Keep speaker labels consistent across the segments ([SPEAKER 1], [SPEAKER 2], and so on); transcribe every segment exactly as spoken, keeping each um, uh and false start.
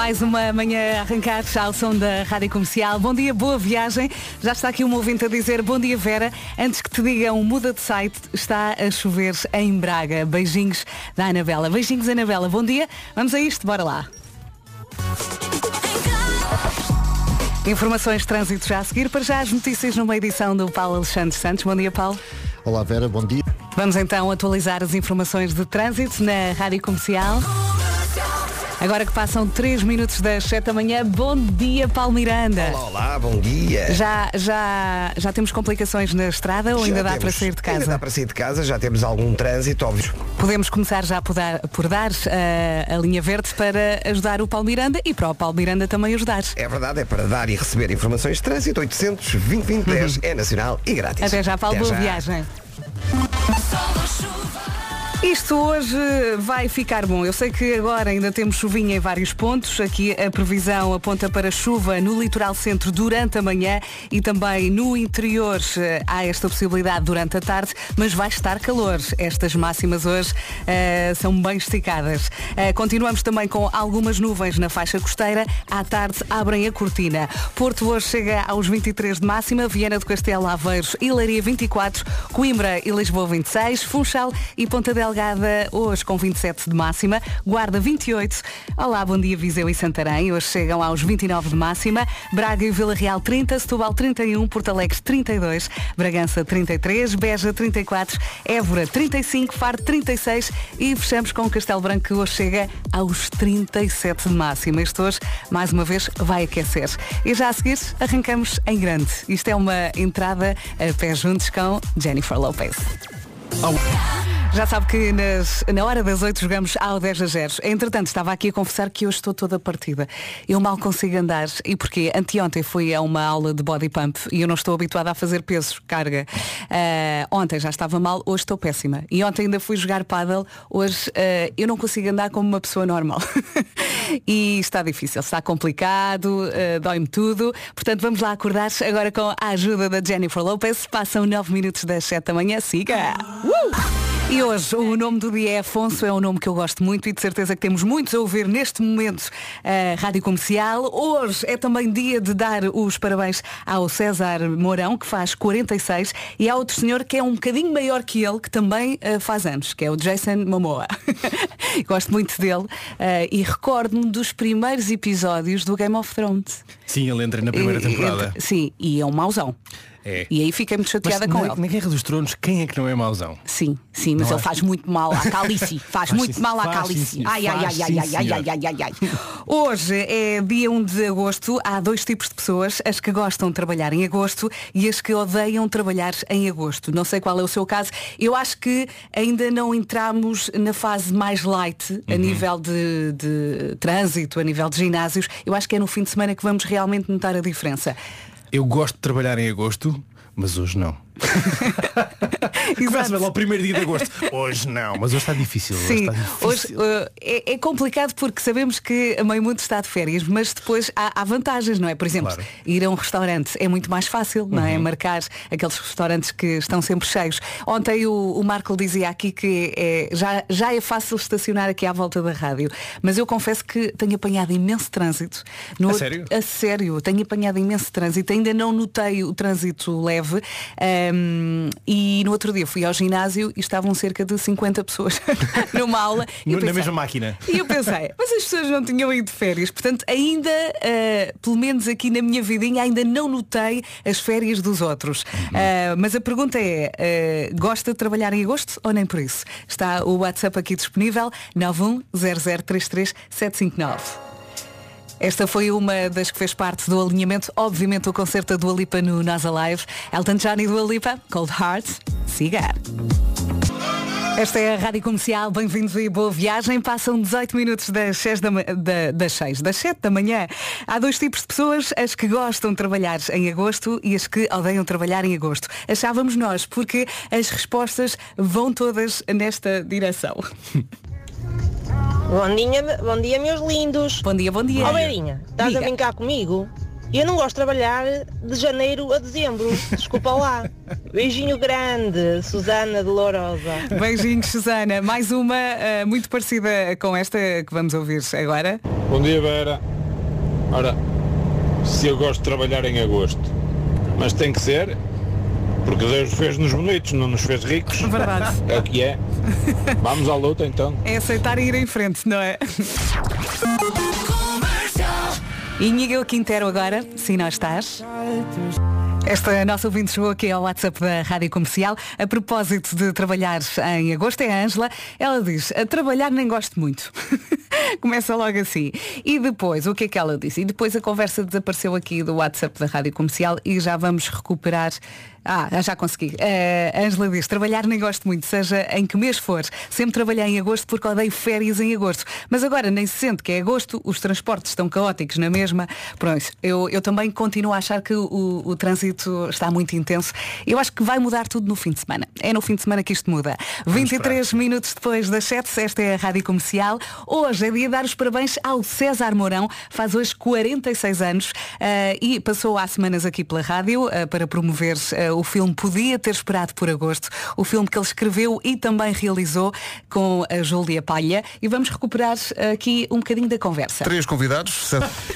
[SPEAKER 1] Mais uma manhã a arrancar ao som da Rádio Comercial. Bom dia, boa viagem. Já está aqui um ouvinte a dizer bom dia, Vera. Antes que te digam muda de site, está a chover em Braga. Beijinhos da Anabela. Beijinhos, Anabela. Bom dia. Vamos a isto, bora lá. Informações de trânsito já a seguir. Para já as notícias numa edição do Paulo Alexandre Santos. Bom dia, Paulo.
[SPEAKER 2] Olá, Vera. Bom dia.
[SPEAKER 1] Vamos então atualizar as informações de trânsito na Rádio Comercial. Agora que passam três minutos das sete da manhã, bom dia, Paulo Miranda.
[SPEAKER 3] Olá, olá, bom dia.
[SPEAKER 1] Já, já, já temos complicações na estrada ou
[SPEAKER 3] Já
[SPEAKER 1] ainda dá
[SPEAKER 3] temos,
[SPEAKER 1] para sair de casa?
[SPEAKER 3] Ainda dá para sair de casa, já temos algum trânsito, óbvio.
[SPEAKER 1] Podemos começar já por dar, por dar uh, a linha verde para ajudar o Paulo Miranda e para o Paulo Miranda também ajudar.
[SPEAKER 3] É verdade, é para dar e receber informações de trânsito. Oitocentos, vinte, vinte, dez, é nacional e grátis.
[SPEAKER 1] Até já, Paulo,
[SPEAKER 3] Até
[SPEAKER 1] boa
[SPEAKER 3] já.
[SPEAKER 1] viagem. Isto hoje vai ficar bom. Eu sei que agora ainda temos chuvinha em vários pontos. Aqui a previsão aponta para chuva no litoral centro durante a manhã e também no interior há esta possibilidade durante a tarde, mas vai estar calor. Estas máximas hoje uh, são bem esticadas. Uh, continuamos também com algumas nuvens na faixa costeira. À tarde abrem a cortina. Porto hoje chega aos vinte e três de máxima, Viana do Castelo, Aveiros e Leiria vinte e quatro, Coimbra e Lisboa vinte e seis, Funchal e Ponta Delgada hoje com vinte e sete de máxima, Guarda vinte e oito, olá, bom dia Viseu e Santarém, hoje chegam aos vinte e nove de máxima, Braga e Vila Real trinta, Setúbal trinta e um, Porto Alegre trinta e dois, Bragança trinta e três, Beja trinta e quatro, Évora trinta e cinco, Faro trinta e seis e fechamos com o Castelo Branco que hoje chega aos trinta e sete de máxima. Isto hoje, mais uma vez, vai aquecer. E já a seguir, arrancamos em grande. Isto é uma entrada a pé juntos com Jennifer Lopez. Oh. Já sabe que nas, na hora das oito jogamos ao dez a zero. Entretanto, estava aqui a confessar que hoje estou toda partida. Eu mal consigo andar. E porquê? Anteontem fui a uma aula de body pump e eu não estou habituada a fazer pesos, carga. Uh, ontem já estava mal, hoje estou péssima. E ontem ainda fui jogar pádel. Hoje uh, eu não consigo andar como uma pessoa normal. E está difícil, está complicado, uh, dói-me tudo. Portanto, vamos lá acordar agora com a ajuda da Jennifer Lopez. Passam nove minutos das sete da manhã. Siga! Uh! E hoje o nome do dia é Afonso, é um nome que eu gosto muito e de certeza que temos muitos a ouvir neste momento a Rádio Comercial. Hoje é também dia de dar os parabéns ao César Mourão, que faz quarenta e seis, e há outro senhor que é um bocadinho maior que ele, que também uh, faz anos, que é o Jason Momoa. Gosto muito dele uh, e recordo-me dos primeiros episódios do Game of Thrones.
[SPEAKER 4] Sim, ele entra na primeira
[SPEAKER 1] E-
[SPEAKER 4] temporada.
[SPEAKER 1] entra- sim, e é um mauzão.
[SPEAKER 4] É.
[SPEAKER 1] E aí fiquei muito chateada
[SPEAKER 4] Mas
[SPEAKER 1] com
[SPEAKER 4] na,
[SPEAKER 1] ele.
[SPEAKER 4] na Guerra dos Tronos, quem é que não é mauzão?
[SPEAKER 1] Sim, sim, mas
[SPEAKER 4] Não
[SPEAKER 1] ele
[SPEAKER 4] é?
[SPEAKER 1] faz muito mal à Calice. Faz,
[SPEAKER 4] Faz
[SPEAKER 1] muito
[SPEAKER 4] sim,
[SPEAKER 1] mal à
[SPEAKER 4] faz sim,
[SPEAKER 1] Calice.
[SPEAKER 4] senhor.
[SPEAKER 1] Ai, ai, ai,
[SPEAKER 4] Faz
[SPEAKER 1] ai,
[SPEAKER 4] sim,
[SPEAKER 1] ai, ai,
[SPEAKER 4] senhor.
[SPEAKER 1] ai, ai, ai, ai. Hoje é dia um de agosto. Há dois tipos de pessoas, as que gostam de trabalhar em agosto e as que odeiam trabalhar em agosto. Não sei qual é o seu caso. Eu acho que ainda não entramos na fase mais light a nível de, de trânsito, a nível de ginásios. Eu acho que é no fim de semana que vamos realmente notar a diferença.
[SPEAKER 4] Eu gosto de trabalhar em agosto, mas hoje não. Começa lá o primeiro dia de agosto. Hoje não, mas hoje está difícil. Hoje
[SPEAKER 1] Sim,
[SPEAKER 4] está difícil.
[SPEAKER 1] hoje uh, é, é complicado porque sabemos que a meio mundo está de férias, mas depois há, há vantagens, não é? Por exemplo,
[SPEAKER 4] Claro.
[SPEAKER 1] ir a um restaurante é muito mais fácil, não é? Marcar aqueles restaurantes que estão sempre cheios. Ontem o, o Marco dizia aqui que é, já, já é fácil estacionar aqui à volta da rádio, mas eu confesso que tenho apanhado imenso trânsito. No
[SPEAKER 4] A
[SPEAKER 1] outro-
[SPEAKER 4] sério?
[SPEAKER 1] A sério, tenho apanhado imenso trânsito, ainda não notei o trânsito leve. Um, e no outro dia fui ao ginásio e estavam cerca de cinquenta pessoas numa aula. E eu
[SPEAKER 4] No- na mesma máquina.
[SPEAKER 1] E eu pensei, mas as pessoas não tinham ido de férias. Portanto, ainda, uh, pelo menos aqui na minha vidinha, ainda não notei as férias dos outros. Uh, mas a pergunta é, uh, gosta de trabalhar em agosto ou nem por isso? Está o WhatsApp aqui disponível, nove um zero zero três três sete cinco nove. Esta foi uma das que fez parte do alinhamento, obviamente o concerto da Dua Lipa no Nós Alive. Elton John e Dua Lipa, Cold Heart, siga. Esta é a Rádio Comercial, bem-vindos e boa viagem. Passam dezoito minutos das seis da, ma- da, das seis, das sete da manhã. Há dois tipos de pessoas, as que gostam de trabalhar em agosto e as que odeiam trabalhar em agosto. Achávamos nós, porque as respostas vão todas nesta direção.
[SPEAKER 5] Bom dia, bom dia, meus lindos.
[SPEAKER 1] Bom dia, bom dia.
[SPEAKER 5] Ó, Beirinha, estás
[SPEAKER 1] Diga.
[SPEAKER 5] a brincar comigo? Eu não gosto de trabalhar de janeiro a dezembro. Desculpa lá. Beijinho grande, Susana de Lourosa.
[SPEAKER 1] Beijinhos, Susana. Mais uma uh, muito parecida com esta que vamos ouvir agora.
[SPEAKER 6] Bom dia, Vera.
[SPEAKER 2] Ora, se eu gosto de trabalhar em agosto, mas tem que ser, porque Deus fez-nos bonitos, não nos fez ricos.
[SPEAKER 1] Verdade.
[SPEAKER 2] É o que é. Vamos à luta então.
[SPEAKER 1] É aceitar e ir em frente, não é? Íñigo Quintero agora, se não estás. Esta nossa ouvinte chegou aqui ao WhatsApp da Rádio Comercial. A propósito de trabalhar em agosto, é a Ângela. Ela diz, a trabalhar nem gosto muito. Começa logo assim. E depois, o que é que ela disse? E depois a conversa desapareceu aqui do WhatsApp da Rádio Comercial e já vamos recuperar. Ah, já consegui. A Ângela diz, trabalhar nem gosto muito, seja em que mês for. Sempre trabalhei em agosto porque odeio férias em agosto. Mas agora nem se sente que é agosto, os transportes estão caóticos na mesma. Pronto, eu, eu também continuo a achar que o, o trânsito está muito intenso. Eu acho que vai mudar tudo no fim de semana. É no fim de semana que isto muda. vinte e três minutos depois das sete, esta é a Rádio Comercial. Hoje é dia de dar os parabéns ao César Mourão. Faz hoje quarenta e seis anos uh, e passou há semanas aqui pela rádio uh, para promover uh, o filme Podia Ter Esperado por Agosto, o filme que ele escreveu e também realizou com a Júlia Palha. E vamos recuperar aqui um bocadinho da conversa.
[SPEAKER 6] Três convidados.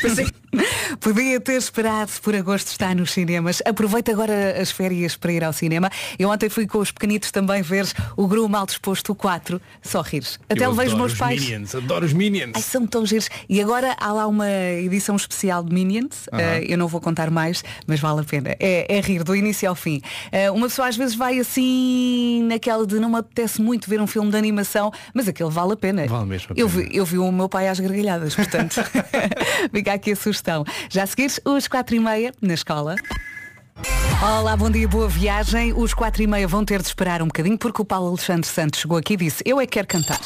[SPEAKER 1] Podia Ter Esperado por Agosto está nos cinemas. Aproveita agora as férias para ir ao cinema. Eu ontem fui com os pequenitos também ver o Gru Mal Disposto quatro. Só rires. Até
[SPEAKER 4] eu
[SPEAKER 1] levei os meus
[SPEAKER 4] os
[SPEAKER 1] pais.
[SPEAKER 4] Minions, adoro os Minions.
[SPEAKER 1] Ai, são tão giros. E agora há lá uma edição especial de Minions. Uh-huh. uh, Eu não vou contar mais, mas vale a pena. É, é rir do início ao fim. Uh, uma pessoa às vezes vai assim naquela de não me apetece muito ver um filme de animação, mas aquele vale a pena.
[SPEAKER 4] Vale mesmo a pena.
[SPEAKER 1] Eu vi, eu vi o meu pai às gargalhadas, portanto fica aqui a sugestão. Já a seguir, os quatro e meia na escola. Olá, bom dia, boa viagem. Os quatro e meia vão ter de esperar um bocadinho porque o Paulo Alexandre Santos chegou aqui e disse, eu é que quero cantar.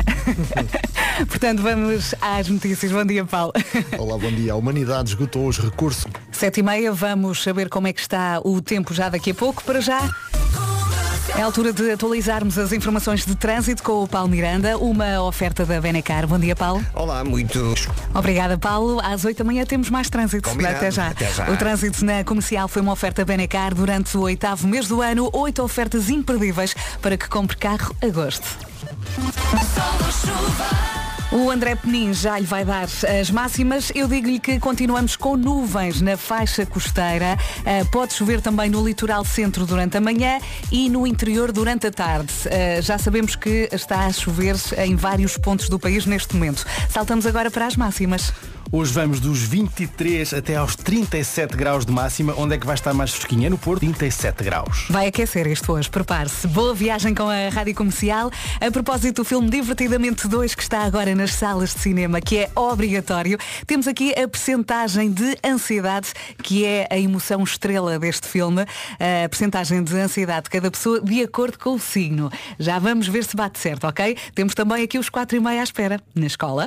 [SPEAKER 1] Portanto, vamos às notícias. Bom dia, Paulo.
[SPEAKER 6] Olá, bom dia. A humanidade esgotou os recursos.
[SPEAKER 1] Sete e meia, vamos saber como é que está o tempo já daqui a pouco. Para já, é a altura de atualizarmos as informações de trânsito com o Paulo Miranda, uma oferta da Benecar. Bom dia, Paulo.
[SPEAKER 3] Olá, muito.
[SPEAKER 1] Obrigada, Paulo. Às oito da manhã temos mais trânsito.
[SPEAKER 3] Combinado.
[SPEAKER 1] Até já.
[SPEAKER 3] Até já.
[SPEAKER 1] O trânsito na Comercial foi uma oferta Benecar durante o oitavo mês do ano. Oito ofertas imperdíveis para que compre carro a gosto. O André Penin já lhe vai dar as máximas. Eu digo-lhe que continuamos com nuvens na faixa costeira. Uh, pode chover também no litoral centro durante a manhã e no interior durante a tarde. Uh, já sabemos que está a chover em vários pontos do país neste momento. Saltamos agora para as máximas.
[SPEAKER 4] Hoje vamos dos vinte e três até aos trinta e sete graus de máxima. Onde é que vai estar mais fresquinho? É no Porto, trinta e sete graus.
[SPEAKER 1] Vai aquecer isto hoje, prepare-se. Boa viagem com a Rádio Comercial. A propósito do filme Divertidamente dois, que está agora nas salas de cinema, que é obrigatório, temos aqui a percentagem de ansiedade, que é a emoção estrela deste filme. A percentagem de ansiedade de cada pessoa de acordo com o signo. Já vamos ver se bate certo, ok? Temos também aqui os quatro e meia à espera, na escola.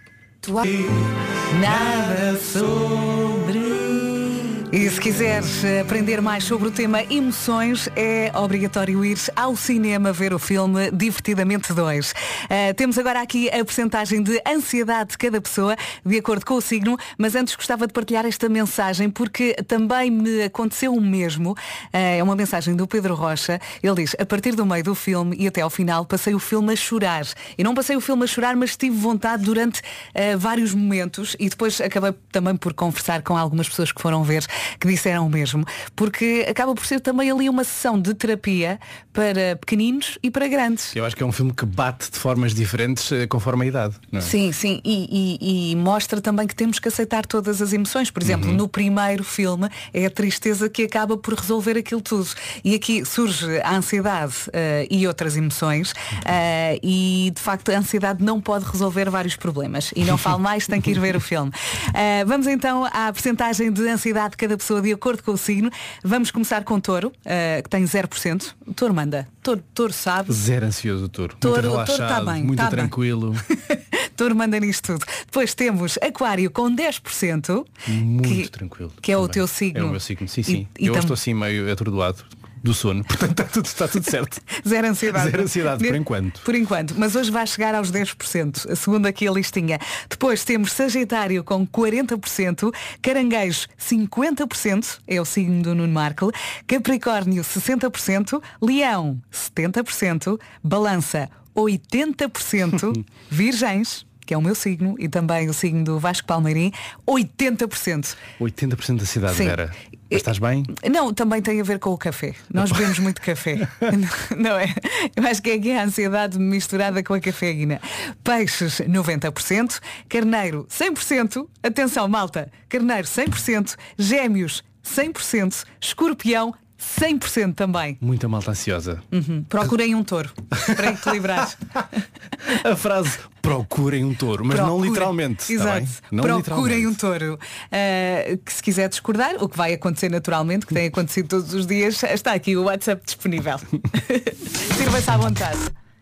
[SPEAKER 1] Nada sobre. E se quiseres aprender mais sobre o tema emoções, é obrigatório ir ao cinema ver o filme Divertidamente dois. Uh, temos agora aqui a percentagem de ansiedade de cada pessoa, de acordo com o signo, mas antes gostava de partilhar esta mensagem, porque também me aconteceu o mesmo. Uh, é uma mensagem do Pedro Rocha. Ele diz, a partir do meio do filme e até ao final, passei o filme a chorar. E não passei o filme a chorar, mas tive vontade durante uh, vários momentos e depois acabei também por conversar com algumas pessoas que foram ver, que disseram o mesmo, porque acaba por ser também ali uma sessão de terapia para pequeninos e para grandes.
[SPEAKER 4] Eu acho que é um filme que bate de formas diferentes conforme a idade, não é?
[SPEAKER 1] Sim, sim, e, e, e mostra também que temos que aceitar todas as emoções. Por exemplo, uhum. no primeiro filme é a tristeza que acaba por resolver aquilo tudo. E aqui surge a ansiedade uh, e outras emoções uh, e de facto a ansiedade não pode resolver vários problemas. E não falo mais, tem que ir ver o filme. Uh, vamos então à percentagem de ansiedade de cada pessoa de acordo com o signo. Vamos começar com Touro, uh, que tem zero por cento. O Touro manda. Touro, touro sabe.
[SPEAKER 4] Zero ansioso o Touro.
[SPEAKER 1] Touro,
[SPEAKER 4] muito relaxado,
[SPEAKER 1] touro tá bem,
[SPEAKER 4] muito
[SPEAKER 1] tá
[SPEAKER 4] tranquilo.
[SPEAKER 1] Touro manda nisto tudo. Depois temos Aquário com dez por cento.
[SPEAKER 4] Muito
[SPEAKER 1] que,
[SPEAKER 4] tranquilo.
[SPEAKER 1] Que é
[SPEAKER 4] também.
[SPEAKER 1] o teu signo.
[SPEAKER 4] É o meu signo, sim, sim.
[SPEAKER 1] E, e
[SPEAKER 4] Eu
[SPEAKER 1] tam...
[SPEAKER 4] estou assim meio atordoado do sono, portanto está tudo, está tudo certo.
[SPEAKER 1] Zero ansiedade.
[SPEAKER 4] Zero ansiedade, por enquanto.
[SPEAKER 1] Por enquanto, mas hoje vai chegar aos dez por cento, segundo aqui a listinha. Depois temos Sagitário com quarenta por cento, Caranguejo cinquenta por cento, é o signo do Nuno Marco, Capricórnio sessenta por cento, Leão setenta por cento, Balança oitenta por cento, Virgens que é o meu signo, e também o signo do Vasco Palmeirim, oitenta por cento.
[SPEAKER 4] oitenta por cento da cidade,
[SPEAKER 1] Sim.
[SPEAKER 4] Vera. Mas estás bem?
[SPEAKER 1] Não, também tem a ver com o café. Nós bebemos muito café. Não é? Eu acho que é aqui a ansiedade misturada com a cafeína. Peixes, noventa por cento. Carneiro, cem por cento. Atenção, malta. Carneiro, cem por cento. Gêmeos, cem por cento. Escorpião, cem por cento também.
[SPEAKER 4] Muita malta ansiosa.
[SPEAKER 1] Uhum. Procurem um touro para equilibrar.
[SPEAKER 4] A frase procurem um touro, mas
[SPEAKER 1] Procure.
[SPEAKER 4] não literalmente.
[SPEAKER 1] Exato.
[SPEAKER 4] Tá bem? Não
[SPEAKER 1] Procurem
[SPEAKER 4] literalmente.
[SPEAKER 1] um touro. Uh, que se quiser discordar, o que vai acontecer naturalmente, que tem acontecido todos os dias, está aqui o WhatsApp disponível. Sirva-se à vontade.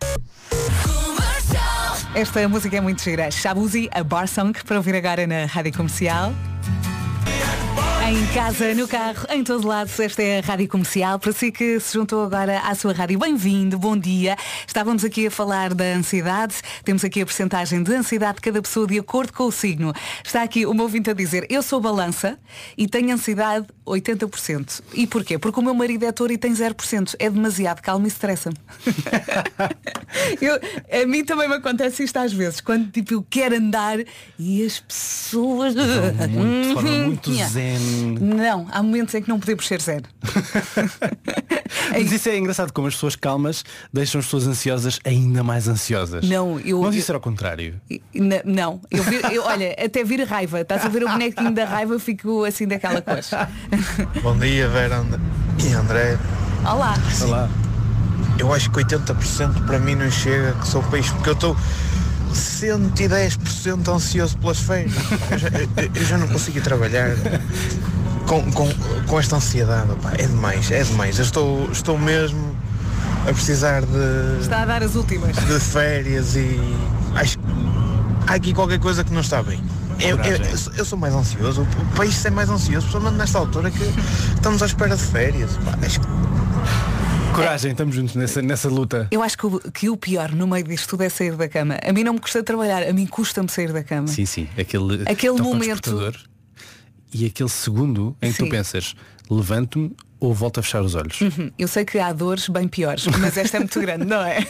[SPEAKER 1] Esta música é muito gira. Shabuzi, a Bar Song, para ouvir agora na Rádio Comercial. Em casa, no carro, em todo lado, esta é a Rádio Comercial. Para si que se juntou agora à sua rádio, bem-vindo, bom dia. Estávamos aqui a falar da ansiedade. Temos aqui a percentagem de ansiedade de cada pessoa de acordo com o signo. Está aqui o meu ouvinte a dizer, eu sou balança e tenho ansiedade oitenta por cento. E porquê? Porque o meu marido é touro e tem zero por cento. É demasiado calmo e estressa-me. eu, a mim também me acontece isto às vezes, quando tipo eu quero andar e as pessoas...
[SPEAKER 4] Muito, de forma muito zen.
[SPEAKER 1] Não, há momentos em que não podemos ser zero.
[SPEAKER 4] Mas isso é engraçado, como as pessoas calmas deixam as pessoas ansiosas ainda mais ansiosas.
[SPEAKER 1] Não, eu...
[SPEAKER 4] Mas isso era ao contrário.
[SPEAKER 1] N- não, eu, vir, eu olha, até vir raiva. Estás a ver o bonequinho da raiva, eu fico assim daquela coisa.
[SPEAKER 7] Bom dia, Vera And- e André.
[SPEAKER 1] Olá.
[SPEAKER 4] Olá.
[SPEAKER 7] Eu acho que oitenta por cento para mim não chega, que sou peixe, porque eu estou cento e dez por cento ansioso pelas férias. Eu já, eu, eu já não consigo ir trabalhar com, com, com esta ansiedade. Opa, é demais, é demais. Eu estou, estou mesmo a precisar de,
[SPEAKER 1] Está a dar as últimas.
[SPEAKER 7] de férias e acho que há aqui qualquer coisa que não está bem. Eu, eu, eu, sou- eu sou mais ansioso, o país é mais ansioso, principalmente nesta altura que estamos à espera de férias. Pá, acho que
[SPEAKER 4] Coragem, estamos juntos nessa, nessa luta.
[SPEAKER 1] Eu acho que o, que o pior no meio disto tudo é sair da cama. A mim não me custa trabalhar, a mim custa-me sair da cama.
[SPEAKER 4] Sim, sim. Aquele,
[SPEAKER 1] Aquele
[SPEAKER 4] toca o
[SPEAKER 1] momento-
[SPEAKER 4] despertador e aquele segundo em que
[SPEAKER 1] Sim.
[SPEAKER 4] tu pensas, levanto-me ou volto a fechar os olhos.
[SPEAKER 1] Uhum. Eu sei que há dores bem piores, mas esta é muito grande, não é?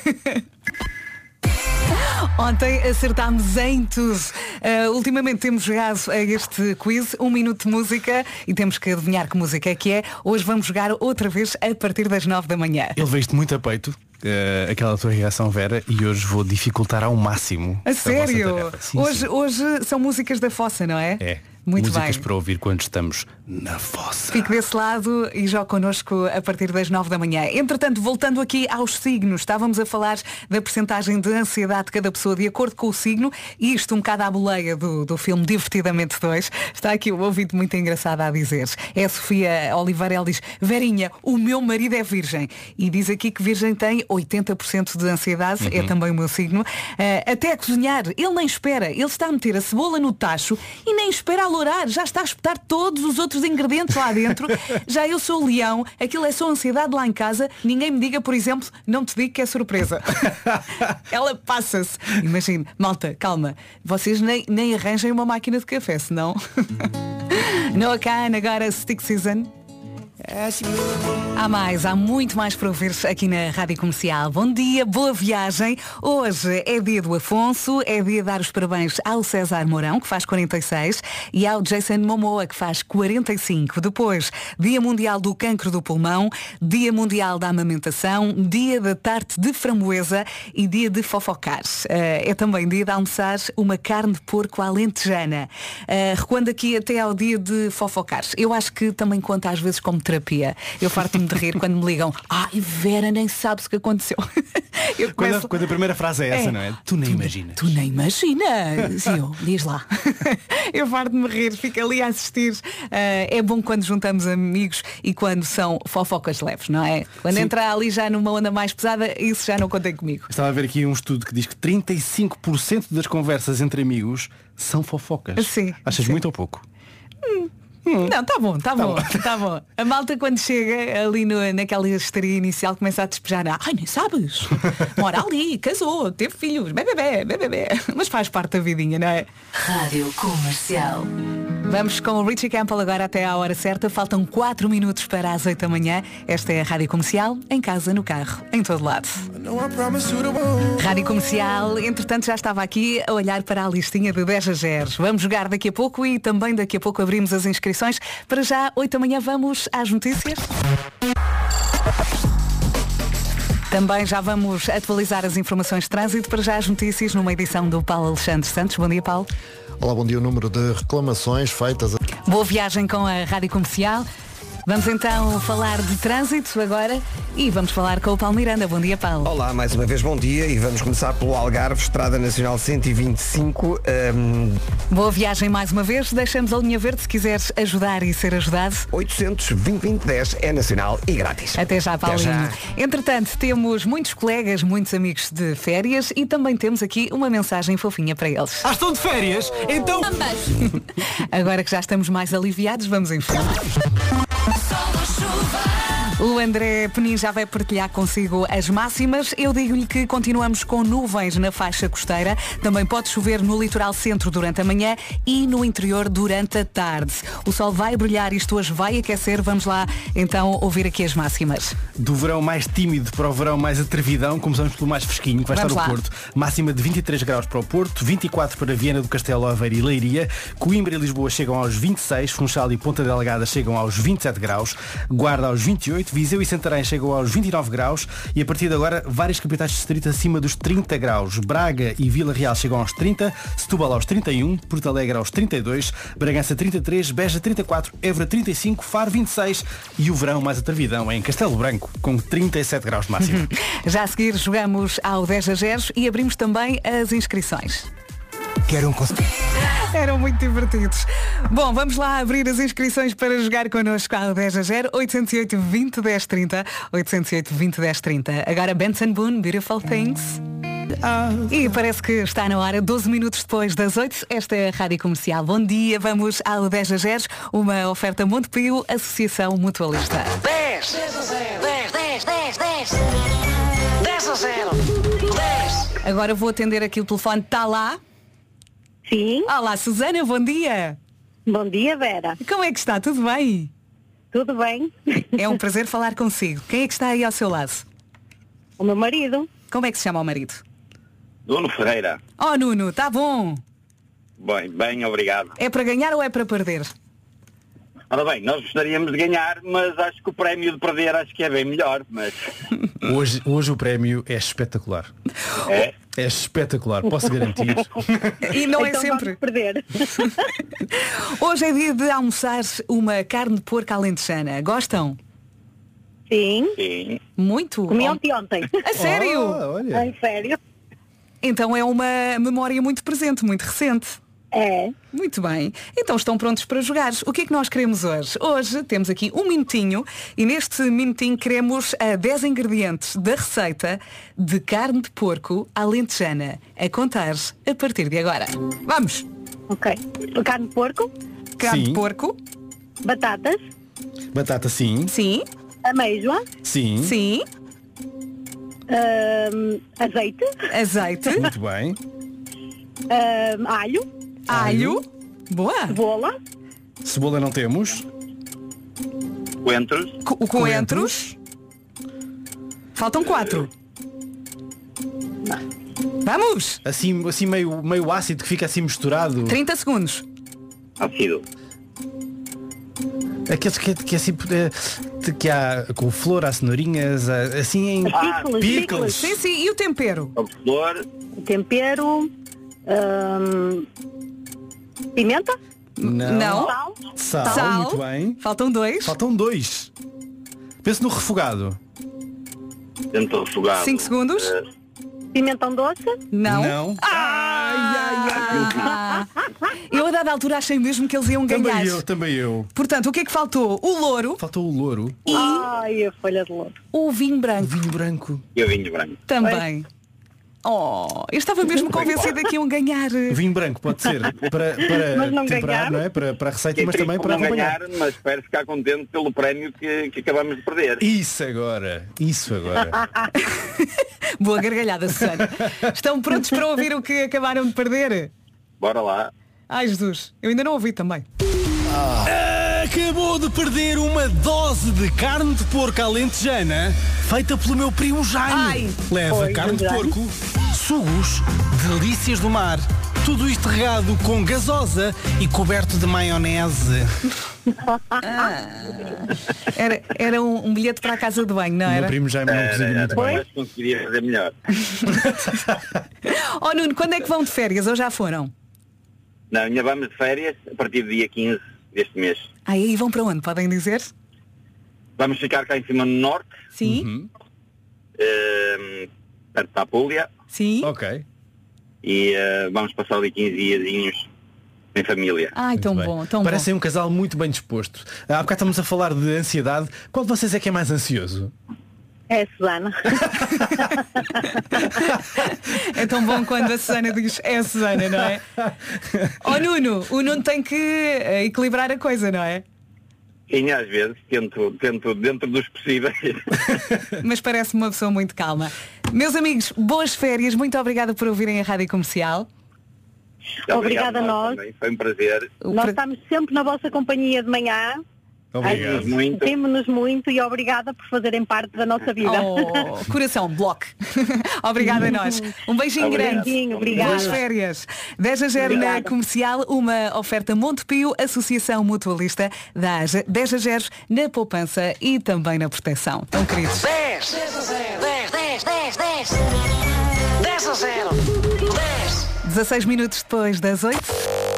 [SPEAKER 1] Ontem acertámos em tudo. Uh, ultimamente temos jogado a este quiz, um minuto de música, e temos que adivinhar que música é que é. Hoje vamos jogar outra vez a partir das nove da manhã.
[SPEAKER 4] Ele veio-te muito a peito, eh, aquela tua reação, Vera, e hoje vou dificultar ao máximo.
[SPEAKER 1] A
[SPEAKER 4] vossa
[SPEAKER 1] sério?
[SPEAKER 4] tarefa. Sim,
[SPEAKER 1] Hoje,
[SPEAKER 4] sim.
[SPEAKER 1] hoje são músicas da Fossa, não é?
[SPEAKER 4] É.
[SPEAKER 1] Muito
[SPEAKER 4] Músicas
[SPEAKER 1] bem.
[SPEAKER 4] para ouvir quando estamos na fossa.
[SPEAKER 1] Fique desse lado e jogue connosco a partir das nove da manhã. Entretanto, voltando aqui aos signos, estávamos a falar da percentagem de ansiedade de cada pessoa de acordo com o signo, e isto um bocado à boleia do, do filme Divertidamente dois. Está aqui um ouvinte muito engraçado a dizer. É a Sofia Oliveira, ela diz, Verinha, o meu marido é virgem. E diz aqui que virgem tem oitenta por cento de ansiedade, é também o meu signo. Uh, até a cozinhar, ele nem espera. Ele está a meter a cebola no tacho e nem espera alourar. Já está a espetar todos os outros ingredientes lá dentro. Já eu sou o leão, aquilo é só ansiedade lá em casa. Ninguém me diga, por exemplo, não te digo que é surpresa. Ela passa-se. Imagina, malta, calma. Vocês nem, nem arranjem uma máquina de café, senão. Noah Khan, agora Stick Season. Há mais, há muito mais para ouvir aqui na Rádio Comercial. Bom dia, boa viagem. Hoje é dia do Afonso, é dia de dar os parabéns ao César Mourão, que faz quarenta e seis, e ao Jason Momoa, que faz quarenta e cinco. Depois, Dia Mundial do Cancro do Pulmão, Dia Mundial da Amamentação, Dia da Tarte de Framboesa e Dia de Fofocar. Uh, é também dia de almoçar uma carne de porco alentejana. Uh, recuando aqui até ao dia de fofocar. Eu acho que também conta às vezes como terapia. Eu farto-me de rir quando me ligam. Ai, Vera, nem sabes o que aconteceu. Eu
[SPEAKER 4] Quando,
[SPEAKER 1] começo...
[SPEAKER 4] a, quando a primeira frase é essa,
[SPEAKER 1] É.
[SPEAKER 4] não é? Tu nem imaginas.
[SPEAKER 1] Tu nem imaginas. E eu, diz lá. Eu farto-me rir, fico ali a assistir. Uh, é bom quando juntamos amigos e quando são fofocas leves, não é? Quando
[SPEAKER 4] Sim.
[SPEAKER 1] entra ali já numa onda mais pesada, isso já não contem comigo.
[SPEAKER 4] Estava a ver aqui um estudo que diz que trinta e cinco por cento das conversas entre amigos são fofocas.
[SPEAKER 1] Sim,
[SPEAKER 4] Achas
[SPEAKER 1] sim.
[SPEAKER 4] muito ou pouco?
[SPEAKER 1] Não, tá bom, tá, bom, tá bom. A malta quando chega ali no, naquela histeria inicial começa a despejar. Ai, nem sabes. Mora ali, casou, teve filhos, bebê, bebê, bebê. Mas faz parte da vidinha, não é?
[SPEAKER 8] Rádio Comercial.
[SPEAKER 1] Vamos com o Richie Campbell agora até à hora certa. Faltam quatro minutos para as oito da manhã. Esta é a Rádio Comercial, em casa, no carro, em todo lado. Rádio Comercial, entretanto já estava aqui a olhar para a listinha de dez a zero. Vamos jogar daqui a pouco e também daqui a pouco abrimos as inscrições. Para já, oito da manhã, vamos às notícias. Também já vamos atualizar as informações de trânsito. Para já as notícias numa edição do Paulo Alexandre Santos. Bom dia, Paulo.
[SPEAKER 6] Olá, bom dia. O número de reclamações feitas...
[SPEAKER 1] Boa viagem com a Rádio Comercial. Vamos então falar de trânsito agora e vamos falar com o Paulo Miranda. Bom dia, Paulo.
[SPEAKER 3] Olá, mais uma vez bom dia e vamos começar pelo Algarve, Estrada Nacional cento e vinte e cinco. Um...
[SPEAKER 1] Boa viagem mais uma vez. Deixamos a linha verde se quiseres ajudar e ser ajudado.
[SPEAKER 3] oitocentos, vinte, vinte, dez é nacional e grátis.
[SPEAKER 1] Até já, Paulinho.
[SPEAKER 3] Até já.
[SPEAKER 1] Entretanto, temos muitos colegas, muitos amigos de férias e também temos aqui uma mensagem fofinha para eles.
[SPEAKER 4] Ah, estão de férias? Então...
[SPEAKER 1] Agora que já estamos mais aliviados, vamos em frente. O André Penin já vai partilhar consigo as máximas. Eu digo-lhe que continuamos com nuvens na faixa costeira. Também pode chover no litoral centro durante a manhã e no interior durante a tarde. O sol vai brilhar, isto hoje vai aquecer. Vamos lá então ouvir aqui as máximas.
[SPEAKER 4] Do verão mais tímido para o verão mais atrevidão, começamos pelo mais fresquinho, que vai
[SPEAKER 1] Vamos
[SPEAKER 4] estar no
[SPEAKER 1] lá.
[SPEAKER 4] Porto. Máxima de vinte e três graus para o Porto, vinte e quatro para Viana do Castelo, Aveiro e Leiria. Coimbra e Lisboa chegam aos vinte e seis, Funchal e Ponta Delgada chegam aos vinte e sete graus, Guarda aos vinte e oito, Viseu e Santarém chegam aos vinte e nove graus e a partir de agora várias capitais de distrito acima dos trinta graus. Braga e Vila Real chegam aos trinta, Setúbal aos trinta e um, Porto Alegre aos trinta e dois, Bragança trinta e três, Beja trinta e quatro, Évora trinta e cinco, Faro vinte e seis e o verão mais atrevidão é em Castelo Branco com trinta e sete graus de máximo.
[SPEAKER 1] Já a seguir jogamos ao dez a zero e abrimos também as inscrições.
[SPEAKER 3] Quero um...
[SPEAKER 1] Eram muito divertidos. Bom, vamos lá abrir as inscrições para jogar connosco ao dez a zero, oitocentos e oito, vinte, dez, trinta, oitocentos e oito, vinte, dez, trinta. Agora Benson Boone, Beautiful Things. E parece que está na hora, doze minutos depois das oito, esta é a Rádio Comercial. Bom dia, vamos ao dez a zero, uma oferta Montepio, Associação Mutualista.
[SPEAKER 8] dez, dez, dez, dez, dez, dez a zero, dez.
[SPEAKER 1] Agora vou atender aqui o telefone, está lá?
[SPEAKER 5] Sim.
[SPEAKER 1] Olá, Susana, bom dia.
[SPEAKER 5] Bom dia, Vera.
[SPEAKER 1] Como é que está? Tudo bem?
[SPEAKER 5] Tudo bem?
[SPEAKER 1] É um prazer falar consigo. Quem é que está aí ao seu lado?
[SPEAKER 5] O meu marido.
[SPEAKER 1] Como é que se chama o marido?
[SPEAKER 9] Nuno Ferreira.
[SPEAKER 1] Oh, Nuno, tá bom.
[SPEAKER 9] Bem, bem, obrigado.
[SPEAKER 1] É para ganhar ou é para perder?
[SPEAKER 9] Ora bem, nós gostaríamos de ganhar, mas acho que o prémio de perder acho que é bem melhor, mas...
[SPEAKER 4] Hoje, hoje o prémio é espetacular.
[SPEAKER 9] É?
[SPEAKER 4] É espetacular, posso garantir.
[SPEAKER 1] E não
[SPEAKER 5] então
[SPEAKER 1] é sempre.
[SPEAKER 5] Vamos perder.
[SPEAKER 1] Hoje é dia de almoçar uma carne de porco alentejana. Gostam?
[SPEAKER 5] Sim.
[SPEAKER 9] Sim.
[SPEAKER 1] Muito?
[SPEAKER 5] Comi
[SPEAKER 1] Oh,
[SPEAKER 5] ontem ontem.
[SPEAKER 1] a sério?
[SPEAKER 4] Oh, olha.
[SPEAKER 5] Em sério?
[SPEAKER 1] Então é uma memória muito presente, muito recente.
[SPEAKER 5] É.
[SPEAKER 1] Muito bem. Então estão prontos para jogar. O que é que nós queremos hoje? Hoje temos aqui um minutinho e neste minutinho queremos a dez ingredientes da receita de carne de porco alentejana. A contar a partir de agora. Vamos!
[SPEAKER 5] Ok. Carne de porco,
[SPEAKER 1] Carne
[SPEAKER 4] Sim.
[SPEAKER 1] de porco.
[SPEAKER 5] batatas,
[SPEAKER 4] Batata sim,
[SPEAKER 1] Sim.
[SPEAKER 5] ameijoa,
[SPEAKER 4] sim,
[SPEAKER 1] Sim.
[SPEAKER 5] hum, azeite,
[SPEAKER 1] Azeite.
[SPEAKER 4] muito bem.
[SPEAKER 5] hum, alho,
[SPEAKER 1] Alho. Boa.
[SPEAKER 5] cebola,
[SPEAKER 4] Cebola não temos.
[SPEAKER 9] Coentros.
[SPEAKER 1] Co coentros. Faltam quatro. Vamos!
[SPEAKER 4] Assim, assim meio, meio ácido que fica assim misturado.
[SPEAKER 1] trinta segundos.
[SPEAKER 9] Ácido.
[SPEAKER 4] Aqueles que, que é assim eh, de que há com flor, há cenourinhas, há, assim em
[SPEAKER 9] Ah,
[SPEAKER 5] picles,
[SPEAKER 4] pickles.
[SPEAKER 1] Sim, sim. E o tempero?
[SPEAKER 9] Flor.
[SPEAKER 5] tempero, hum, pimenta,
[SPEAKER 4] Não.
[SPEAKER 5] sal,
[SPEAKER 4] Sal,
[SPEAKER 1] Sal.
[SPEAKER 4] muito bem.
[SPEAKER 1] Faltam dois.
[SPEAKER 4] Faltam dois. Penso no refogado.
[SPEAKER 9] Dentro do refogado.
[SPEAKER 1] Cinco segundos.
[SPEAKER 9] Eh,
[SPEAKER 5] pimentão doce,
[SPEAKER 1] Não.
[SPEAKER 4] Não.
[SPEAKER 1] Ah! Eu a dada altura achei mesmo que eles iam ganhar.
[SPEAKER 4] Também eu, também eu.
[SPEAKER 1] Portanto, o que é que faltou? O louro
[SPEAKER 4] Faltou o louro.
[SPEAKER 1] e
[SPEAKER 5] ai, a folha de louro.
[SPEAKER 1] o vinho branco.
[SPEAKER 4] Vinho branco.
[SPEAKER 9] e o vinho branco.
[SPEAKER 1] Também. Oh, eu estava mesmo convencida que iam ganhar.
[SPEAKER 4] Vinho branco pode ser para, para
[SPEAKER 5] Mas não
[SPEAKER 4] temperar,
[SPEAKER 5] ganhar.
[SPEAKER 4] não é? Para, para a receita,
[SPEAKER 9] É
[SPEAKER 4] mas
[SPEAKER 9] triste
[SPEAKER 4] também
[SPEAKER 9] por
[SPEAKER 4] para
[SPEAKER 9] não
[SPEAKER 4] acompanhar.
[SPEAKER 9] ganhar, mas espero ficar contente pelo prémio que, que acabamos de perder.
[SPEAKER 4] Isso agora, isso agora.
[SPEAKER 1] Boa gargalhada, Susana. Estão prontos para ouvir o que acabaram de perder?
[SPEAKER 9] Bora lá.
[SPEAKER 1] Ai, Jesus, eu ainda não ouvi também.
[SPEAKER 4] Acabou de perder uma dose de carne de porco alentejana feita pelo meu primo Jaime.
[SPEAKER 1] Ai.
[SPEAKER 4] Leva
[SPEAKER 5] Oi,
[SPEAKER 4] carne de
[SPEAKER 5] Jaime.
[SPEAKER 4] porco, sugos, delícias do mar, tudo isto regado com gasosa e coberto de maionese.
[SPEAKER 1] Era, era um, um bilhete para a casa de banho, não
[SPEAKER 4] O meu
[SPEAKER 1] era?
[SPEAKER 4] primo Jaime não cozinha muito bem.
[SPEAKER 9] Mas conseguiria fazer melhor.
[SPEAKER 1] Oh Nuno, quando é que vão de férias? Ou já foram?
[SPEAKER 9] Não, ainda vamos de férias a partir do dia quinze deste mês.
[SPEAKER 1] Ah, aí vão para onde? Podem dizer?
[SPEAKER 9] Vamos ficar cá em cima no norte,
[SPEAKER 1] Sim?
[SPEAKER 4] Uhum.
[SPEAKER 9] eh, perto da Apulia,
[SPEAKER 1] Sim?
[SPEAKER 4] Ok.
[SPEAKER 9] e eh, vamos passar ali quinze diazinhos em família.
[SPEAKER 1] Ai, tão
[SPEAKER 4] Muito bem.
[SPEAKER 1] bom, tão
[SPEAKER 4] Parecem
[SPEAKER 1] bom.
[SPEAKER 4] um casal muito bem disposto. Há bocado estamos a falar de ansiedade. Qual de vocês é que é mais ansioso?
[SPEAKER 5] É a Susana.
[SPEAKER 1] É tão bom quando a Susana diz é a Susana, não é? Oh Nuno, o Nuno tem que eh, equilibrar a coisa, não é?
[SPEAKER 9] Sim, às vezes tento, tento dentro dos possíveis.
[SPEAKER 1] Mas parece uma pessoa muito calma. Meus amigos, boas férias, muito obrigada por ouvirem a Rádio Comercial.
[SPEAKER 5] Obrigada a nós.
[SPEAKER 9] Também. Foi um prazer.
[SPEAKER 1] O
[SPEAKER 5] Nós
[SPEAKER 1] pra-
[SPEAKER 5] estamos sempre na vossa companhia de manhã.
[SPEAKER 4] Obrigado.
[SPEAKER 9] Muito.
[SPEAKER 5] Temo-nos muito e obrigada por fazerem parte da nossa vida.
[SPEAKER 1] Oh, coração, bloco. Obrigada a nós. Um beijinho
[SPEAKER 9] Obrigado.
[SPEAKER 1] grande.
[SPEAKER 5] Beijinho, obrigada.
[SPEAKER 1] Boas férias. dez a zero na Comercial, uma oferta Montepio, Associação Mutualista, da dez a zero na poupança e também na proteção. Tão queridos.
[SPEAKER 8] dez, dez a zero, dez, dez, dez, dez. dez a zero, dez.
[SPEAKER 1] dezasseis minutos depois das oito.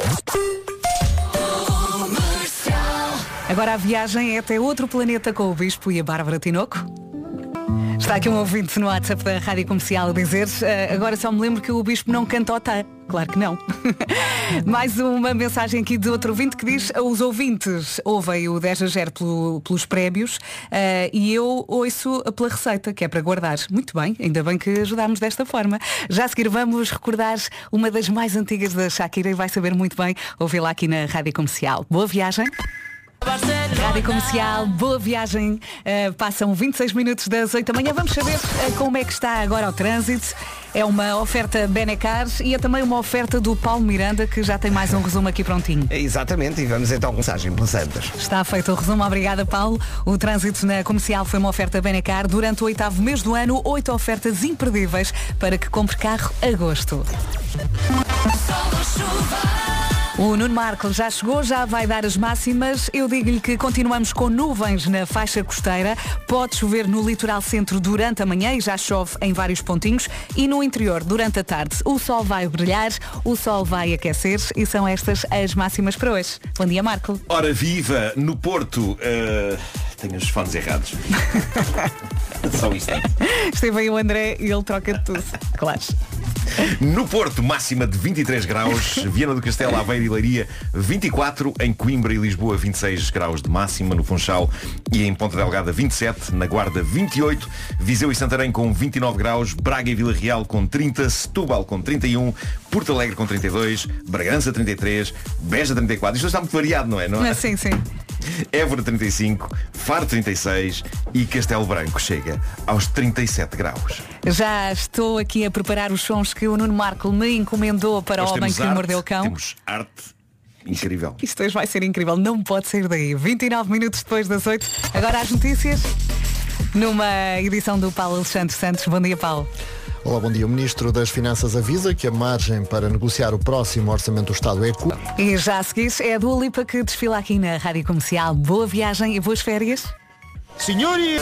[SPEAKER 1] Agora a viagem é até outro planeta com o Bispo e a Bárbara Tinoco. Está aqui um ouvinte no WhatsApp da Rádio Comercial a dizer uh, agora só me lembro que o Bispo não canta o tá. Claro que não. Mais uma mensagem aqui de outro ouvinte que diz os ouvintes ouvem o dez a zero pelo, pelos prémios uh, e eu ouço pela receita, que é para guardar. Muito bem, ainda bem que ajudámos desta forma. Já a seguir vamos recordar uma das mais antigas da Shakira e vai saber muito bem ouvi-la aqui na Rádio Comercial. Boa viagem. Rádio Comercial, boa viagem. Uh, passam vinte e seis minutos das oito da manhã. Vamos saber uh, como é que está agora o trânsito. É uma oferta Benecar e é também uma oferta do Paulo Miranda, que já tem mais um resumo aqui prontinho.
[SPEAKER 3] Exatamente, e vamos então começar pelas Santas.
[SPEAKER 1] Está feito o resumo, obrigada Paulo. O trânsito na Comercial foi uma oferta Benecar. Durante o oitavo mês do ano, oito ofertas imperdíveis para que compre carro a gosto. O Nuno Marco já chegou, já vai dar as máximas. Eu digo-lhe que continuamos com nuvens na faixa costeira. Pode chover no litoral centro durante a manhã e já chove em vários pontinhos. E no interior, durante a tarde, o sol vai brilhar, o sol vai aquecer e são estas as máximas para hoje. Bom dia, Marco.
[SPEAKER 10] Ora viva, no Porto, uh, tenho os fones errados. Só isto.
[SPEAKER 1] Esteve aí o André e ele troca de tudo. Claro.
[SPEAKER 10] No Porto, máxima de vinte e três graus, Viana do Castelo, Aveiro e Leiria vinte e quatro, em Coimbra e Lisboa vinte e seis graus de máxima, no Funchal e em Ponta Delgada vinte e sete, na Guarda vinte e oito, Viseu e Santarém com vinte e nove graus, Braga e Vila Real com trinta, Setúbal com trinta e um, Porto Alegre com trinta e dois, Bragança trinta e três, Beja trinta e quatro. Isto está muito variado, não é? Não é?
[SPEAKER 1] Sim, sim.
[SPEAKER 10] Évora trinta e cinco, Faro trinta e seis e Castelo Branco chega aos trinta e sete graus.
[SPEAKER 1] Já estou aqui a preparar os sons que o Nuno Marco me encomendou para
[SPEAKER 10] Nós
[SPEAKER 1] o Homem
[SPEAKER 10] temos
[SPEAKER 1] que
[SPEAKER 10] arte,
[SPEAKER 1] Mordeu o Cão.
[SPEAKER 10] Temos arte incrível.
[SPEAKER 1] Isto hoje vai ser incrível, não pode sair daí. vinte e nove minutos depois das oito. Agora as notícias, numa edição do Paulo Alexandre Santos. Bom dia, Paulo.
[SPEAKER 6] Olá, bom dia. O Ministro das Finanças avisa que a margem para negociar o próximo Orçamento do Estado é curta.
[SPEAKER 1] E já a seguir é a Dua Lipa que desfila aqui na Rádio Comercial. Boa viagem e boas férias.
[SPEAKER 4] Senhores!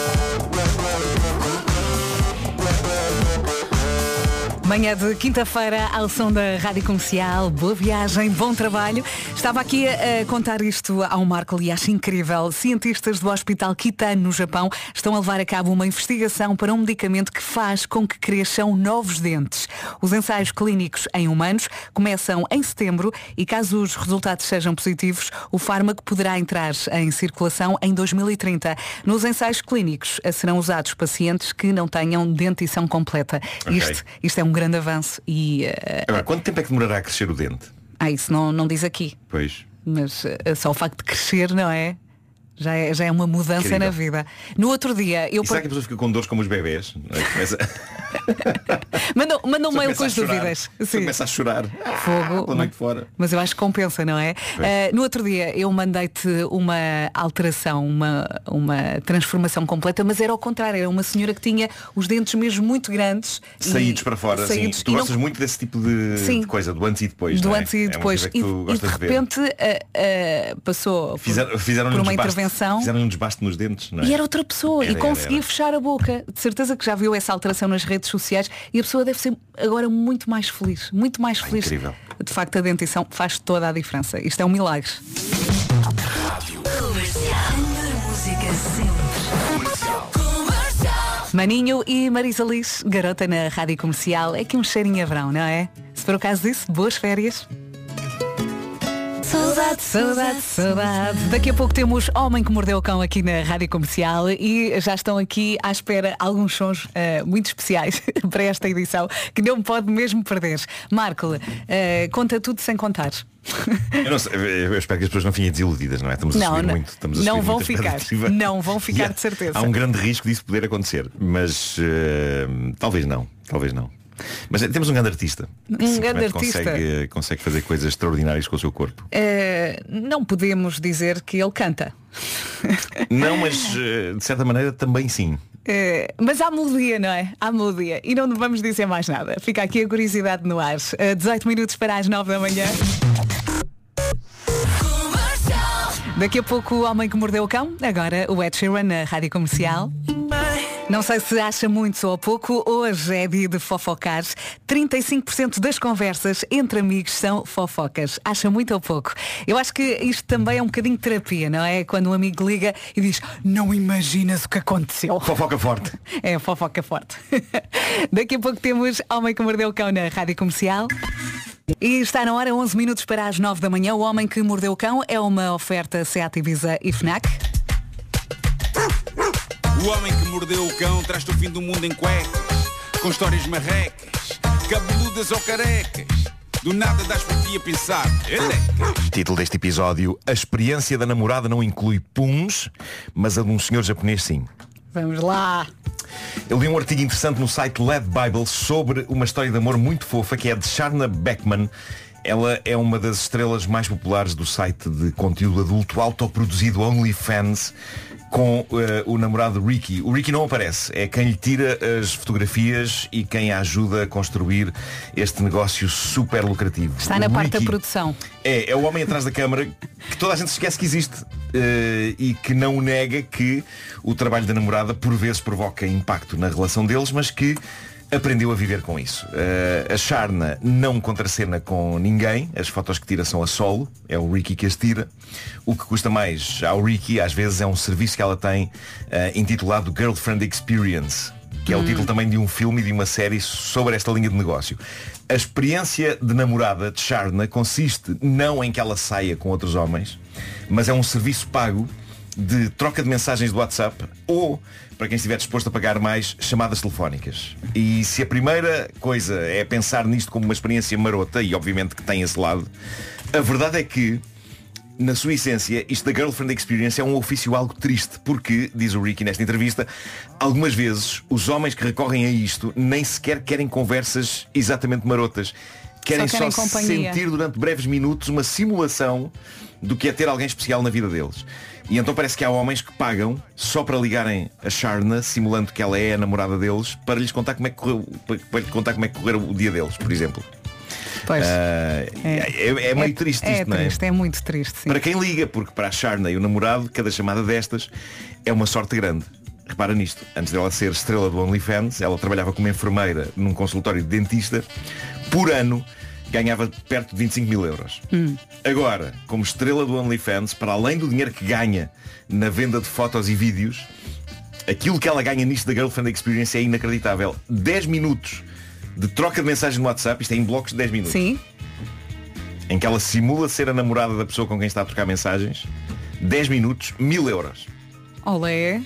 [SPEAKER 1] Manhã de quinta-feira ao som da Rádio Comercial. Boa viagem, bom trabalho. Estava aqui a, a contar isto ao Marco e acho incrível. Cientistas do Hospital Kitano, no Japão, estão a levar a cabo uma investigação para um medicamento que faz com que cresçam novos dentes. Os ensaios clínicos em humanos começam em setembro e caso os resultados sejam positivos, o fármaco poderá entrar em circulação em dois mil e trinta. Nos ensaios clínicos serão usados pacientes que não tenham dentição completa.
[SPEAKER 10] Okay.
[SPEAKER 1] Isto, isto é um grande avanço e... Uh...
[SPEAKER 10] Agora, quanto tempo é que demorará a crescer o dente?
[SPEAKER 1] Ah, isso não, não diz aqui.
[SPEAKER 10] Pois.
[SPEAKER 1] Mas uh, só o facto de crescer, não é? Já é, já é uma mudança
[SPEAKER 10] Incrível.
[SPEAKER 1] na vida. No outro dia... Eu
[SPEAKER 10] E será que a pessoa fica com dores como os bebés? Começa...
[SPEAKER 1] Manda, manda um
[SPEAKER 10] Só
[SPEAKER 1] mail
[SPEAKER 10] começa
[SPEAKER 1] com
[SPEAKER 10] a
[SPEAKER 1] as
[SPEAKER 10] chorar.
[SPEAKER 1] dúvidas.
[SPEAKER 10] Só começa a chorar.
[SPEAKER 1] Fogo.
[SPEAKER 10] Pela noite fora.
[SPEAKER 1] Mas eu acho que compensa, não é? Uh, no outro dia eu mandei-te uma alteração, uma, uma transformação completa, mas era ao contrário, era uma senhora que tinha os dentes mesmo muito grandes.
[SPEAKER 10] Saídos
[SPEAKER 1] e,
[SPEAKER 10] para fora,
[SPEAKER 1] saídos,
[SPEAKER 10] sim. Tu
[SPEAKER 1] e
[SPEAKER 10] gostas
[SPEAKER 1] não...
[SPEAKER 10] muito desse tipo de,
[SPEAKER 1] Sim.
[SPEAKER 10] de coisa, do antes e depois.
[SPEAKER 1] Do
[SPEAKER 10] não é?
[SPEAKER 1] antes e
[SPEAKER 10] É uma
[SPEAKER 1] depois.
[SPEAKER 10] coisa que
[SPEAKER 1] E,
[SPEAKER 10] tu
[SPEAKER 1] e de
[SPEAKER 10] gostas de ver.
[SPEAKER 1] repente uh, uh, passou
[SPEAKER 10] Fizeram, fizeram
[SPEAKER 1] por
[SPEAKER 10] um
[SPEAKER 1] uma
[SPEAKER 10] desbaste,
[SPEAKER 1] intervenção.
[SPEAKER 10] Fizeram um desbaste nos dentes, não é?
[SPEAKER 1] E era outra pessoa
[SPEAKER 10] Era,
[SPEAKER 1] e conseguia
[SPEAKER 10] era, era.
[SPEAKER 1] fechar a boca. De certeza que já viu essa alteração nas redes sociais e a pessoa deve ser agora muito mais feliz. Muito mais
[SPEAKER 10] Ah,
[SPEAKER 1] feliz.
[SPEAKER 10] incrível.
[SPEAKER 1] De facto, a dentição faz toda a diferença. Isto é um milagre. Maninho e Marisa Liz, garota na Rádio Comercial. É aqui um cheirinho a verão, não é? Se for o caso disso, boas férias. Saudade, saudade, saudade. Daqui a pouco temos Homem que Mordeu o Cão aqui na Rádio Comercial e já estão aqui à espera alguns sons uh, muito especiais para esta edição que não pode mesmo perder. Marco, uh, conta tudo sem contar.
[SPEAKER 10] Eu, não sei, eu espero que as pessoas não fiquem desiludidas, não é? Estamos a
[SPEAKER 1] Não,
[SPEAKER 10] subir
[SPEAKER 1] não,
[SPEAKER 10] muito. Estamos a
[SPEAKER 1] não
[SPEAKER 10] subir
[SPEAKER 1] vão
[SPEAKER 10] muita
[SPEAKER 1] ficar.
[SPEAKER 10] expectativa.
[SPEAKER 1] Não vão ficar
[SPEAKER 10] Yeah.
[SPEAKER 1] de certeza.
[SPEAKER 10] Há um grande risco disso poder acontecer, mas uh, talvez não, talvez não. Mas é, temos um grande artista.
[SPEAKER 1] Um
[SPEAKER 10] que
[SPEAKER 1] grande
[SPEAKER 10] simplesmente
[SPEAKER 1] artista.
[SPEAKER 10] Consegue, consegue fazer coisas extraordinárias com o seu corpo.
[SPEAKER 1] Uh, não podemos dizer que ele canta.
[SPEAKER 10] Não, mas uh, de certa maneira também sim.
[SPEAKER 1] Uh, mas há melodia, não é? Há melodia. E não vamos dizer mais nada. Fica aqui a curiosidade no ar. Uh, dezoito minutos para as nove da manhã. Daqui a pouco o Homem que Mordeu o Cão. Agora o Ed Sheeran na Rádio Comercial. Não sei se acha muito ou pouco, hoje é dia de fofocar. trinta e cinco por cento das conversas entre amigos são fofocas. Acha muito ou pouco? Eu acho que isto também é um bocadinho de terapia, não é? Quando um amigo liga e diz, não imaginas o que aconteceu.
[SPEAKER 10] Fofoca forte.
[SPEAKER 1] É, fofoca forte. Daqui a pouco temos Homem que Mordeu o Cão na Rádio Comercial. E está na hora, onze minutos para as nove da manhã. O Homem que Mordeu o Cão é uma oferta Seat Ibiza e FNAC.
[SPEAKER 11] O Homem que Mordeu o Cão traz-te o fim do mundo em cuecas, com histórias marrecas, cabeludas ou carecas. Do nada das por ti a pensar. Elecas.
[SPEAKER 10] Título deste episódio: a experiência da namorada não inclui puns, mas a de um senhor japonês sim.
[SPEAKER 1] Vamos lá.
[SPEAKER 10] Eu li um artigo interessante no site Led Bible sobre uma história de amor muito fofa, que é de Sharna Beckman. Ela é uma das estrelas mais populares do site de conteúdo adulto autoproduzido OnlyFans, com uh, o namorado Ricky. O Ricky não aparece, é quem lhe tira as fotografias e quem a ajuda a construir este negócio super lucrativo.
[SPEAKER 1] Está na
[SPEAKER 10] o
[SPEAKER 1] parte
[SPEAKER 10] Ricky
[SPEAKER 1] da produção.
[SPEAKER 10] É, é o homem atrás da câmara que toda a gente se esquece que existe uh, e que não nega que o trabalho da namorada por vezes provoca impacto na relação deles, mas que aprendeu a viver com isso. Uh, a Sharna não contracena com ninguém. As fotos que tira são a solo. É o Ricky que as tira. O que custa mais ao Ricky, às vezes, é um serviço que ela tem uh, intitulado Girlfriend Experience, que é o
[SPEAKER 1] Hum.
[SPEAKER 10] título também de um filme e de uma série sobre esta linha de negócio. A experiência de namorada de Sharna consiste não em que ela saia com outros homens, mas é um serviço pago de troca de mensagens do WhatsApp ou, para quem estiver disposto a pagar mais, chamadas telefónicas. E se a primeira coisa é pensar nisto como uma experiência marota, e obviamente que tem esse lado, a verdade é que, na sua essência, isto da Girlfriend Experience é um ofício algo triste, porque, diz o Ricky nesta entrevista, algumas vezes os homens que recorrem a isto nem sequer querem conversas exatamente marotas. Querem
[SPEAKER 1] Só querem
[SPEAKER 10] só
[SPEAKER 1] companhia.
[SPEAKER 10] sentir durante breves minutos uma simulação do que é ter alguém especial na vida deles. E então parece que há homens que pagam só para ligarem a Sharna, simulando que ela é a namorada deles, para lhes contar como é que correu, para lhes contar como é que correu o dia deles, por exemplo.
[SPEAKER 1] Pois.
[SPEAKER 10] Ah, é, é, é meio triste
[SPEAKER 1] é
[SPEAKER 10] isto, não é?
[SPEAKER 1] triste, é muito triste, sim.
[SPEAKER 10] Para quem liga, porque para a Sharna e o namorado, cada chamada destas é uma sorte grande. Repara nisto, antes dela ser estrela do OnlyFans, ela trabalhava como enfermeira num consultório de dentista. Por ano ganhava perto de vinte e cinco mil euros.
[SPEAKER 1] Hum.
[SPEAKER 10] Agora, como estrela do OnlyFans, para além do dinheiro que ganha na venda de fotos e vídeos, aquilo que ela ganha nisto da Girlfriend Experience é inacreditável. dez minutos de troca de mensagens no WhatsApp, isto é em blocos de dez minutos.
[SPEAKER 1] Sim.
[SPEAKER 10] Em que ela simula ser a namorada da pessoa com quem está a trocar mensagens. dez minutos, mil euros.
[SPEAKER 1] Olé.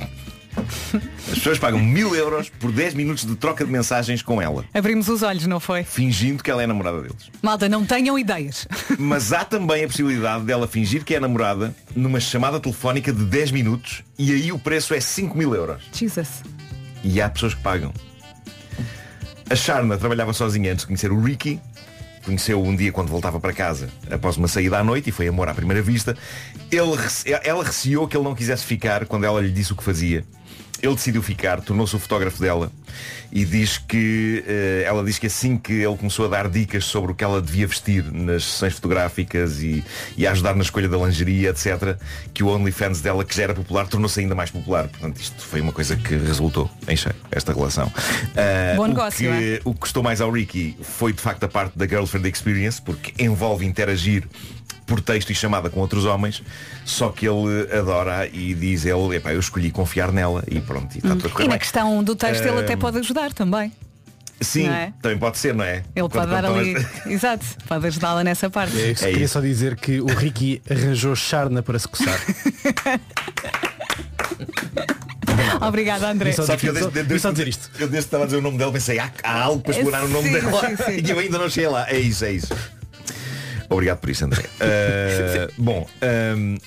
[SPEAKER 10] As pessoas pagam mil euros por dez minutos de troca de mensagens com ela,
[SPEAKER 1] Abrimos os olhos, não foi?
[SPEAKER 10] fingindo que ela é a namorada deles.
[SPEAKER 1] Malta, não tenham ideias.
[SPEAKER 10] Mas há também a possibilidade dela fingir que é a namorada numa chamada telefónica de dez minutos, e aí o preço é cinco mil euros.
[SPEAKER 1] Jesus.
[SPEAKER 10] E há pessoas que pagam. A Sharna trabalhava sozinha antes de conhecer o Ricky. Conheceu-o um dia quando voltava para casa após uma saída à noite e foi amor à primeira vista. Ele, ela receou que ele não quisesse ficar quando ela lhe disse o que fazia. Ele decidiu ficar, tornou-se o fotógrafo dela e diz que uh, ela diz que assim que ele começou a dar dicas sobre o que ela devia vestir nas sessões fotográficas e, e a ajudar na escolha da lingerie, etcétera, que o OnlyFans dela, que já era popular, tornou-se ainda mais popular. Portanto, isto foi uma coisa que resultou em cheio, esta relação. Uh,
[SPEAKER 1] Bom negócio,
[SPEAKER 10] o que,
[SPEAKER 1] é?
[SPEAKER 10] o que custou mais ao Ricky foi de facto a parte da Girlfriend Experience, porque envolve interagir por texto e chamada com outros homens, só que ele adora e diz ele, epá, eu escolhi confiar nela e pronto, e está
[SPEAKER 1] Hum.
[SPEAKER 10] tudo a correr
[SPEAKER 1] E na
[SPEAKER 10] bem.
[SPEAKER 1] questão do texto ele até
[SPEAKER 10] Hum,
[SPEAKER 1] pode ajudar também.
[SPEAKER 10] Sim,
[SPEAKER 1] não é?
[SPEAKER 10] também pode ser, não é?
[SPEAKER 1] Ele
[SPEAKER 10] Quando
[SPEAKER 1] pode dar
[SPEAKER 10] contam
[SPEAKER 1] ali.
[SPEAKER 10] as-
[SPEAKER 1] Exato, pode ajudá-la nessa parte.
[SPEAKER 4] É, queria
[SPEAKER 10] isso.
[SPEAKER 4] só dizer que o Ricky arranjou Sharna para se coçar.
[SPEAKER 1] Obrigada, André.
[SPEAKER 4] Só
[SPEAKER 10] Só que eu desde,
[SPEAKER 4] Só-
[SPEAKER 10] desde,
[SPEAKER 4] só dizer isto.
[SPEAKER 10] eu desde que estava a dizer o nome dela pensei, há, há algo para explorar o nome
[SPEAKER 1] Sim,
[SPEAKER 10] dela
[SPEAKER 1] sim, sim.
[SPEAKER 10] e eu ainda não cheguei lá. É isso, é isso. Obrigado por isso, André. Uh, bom, um,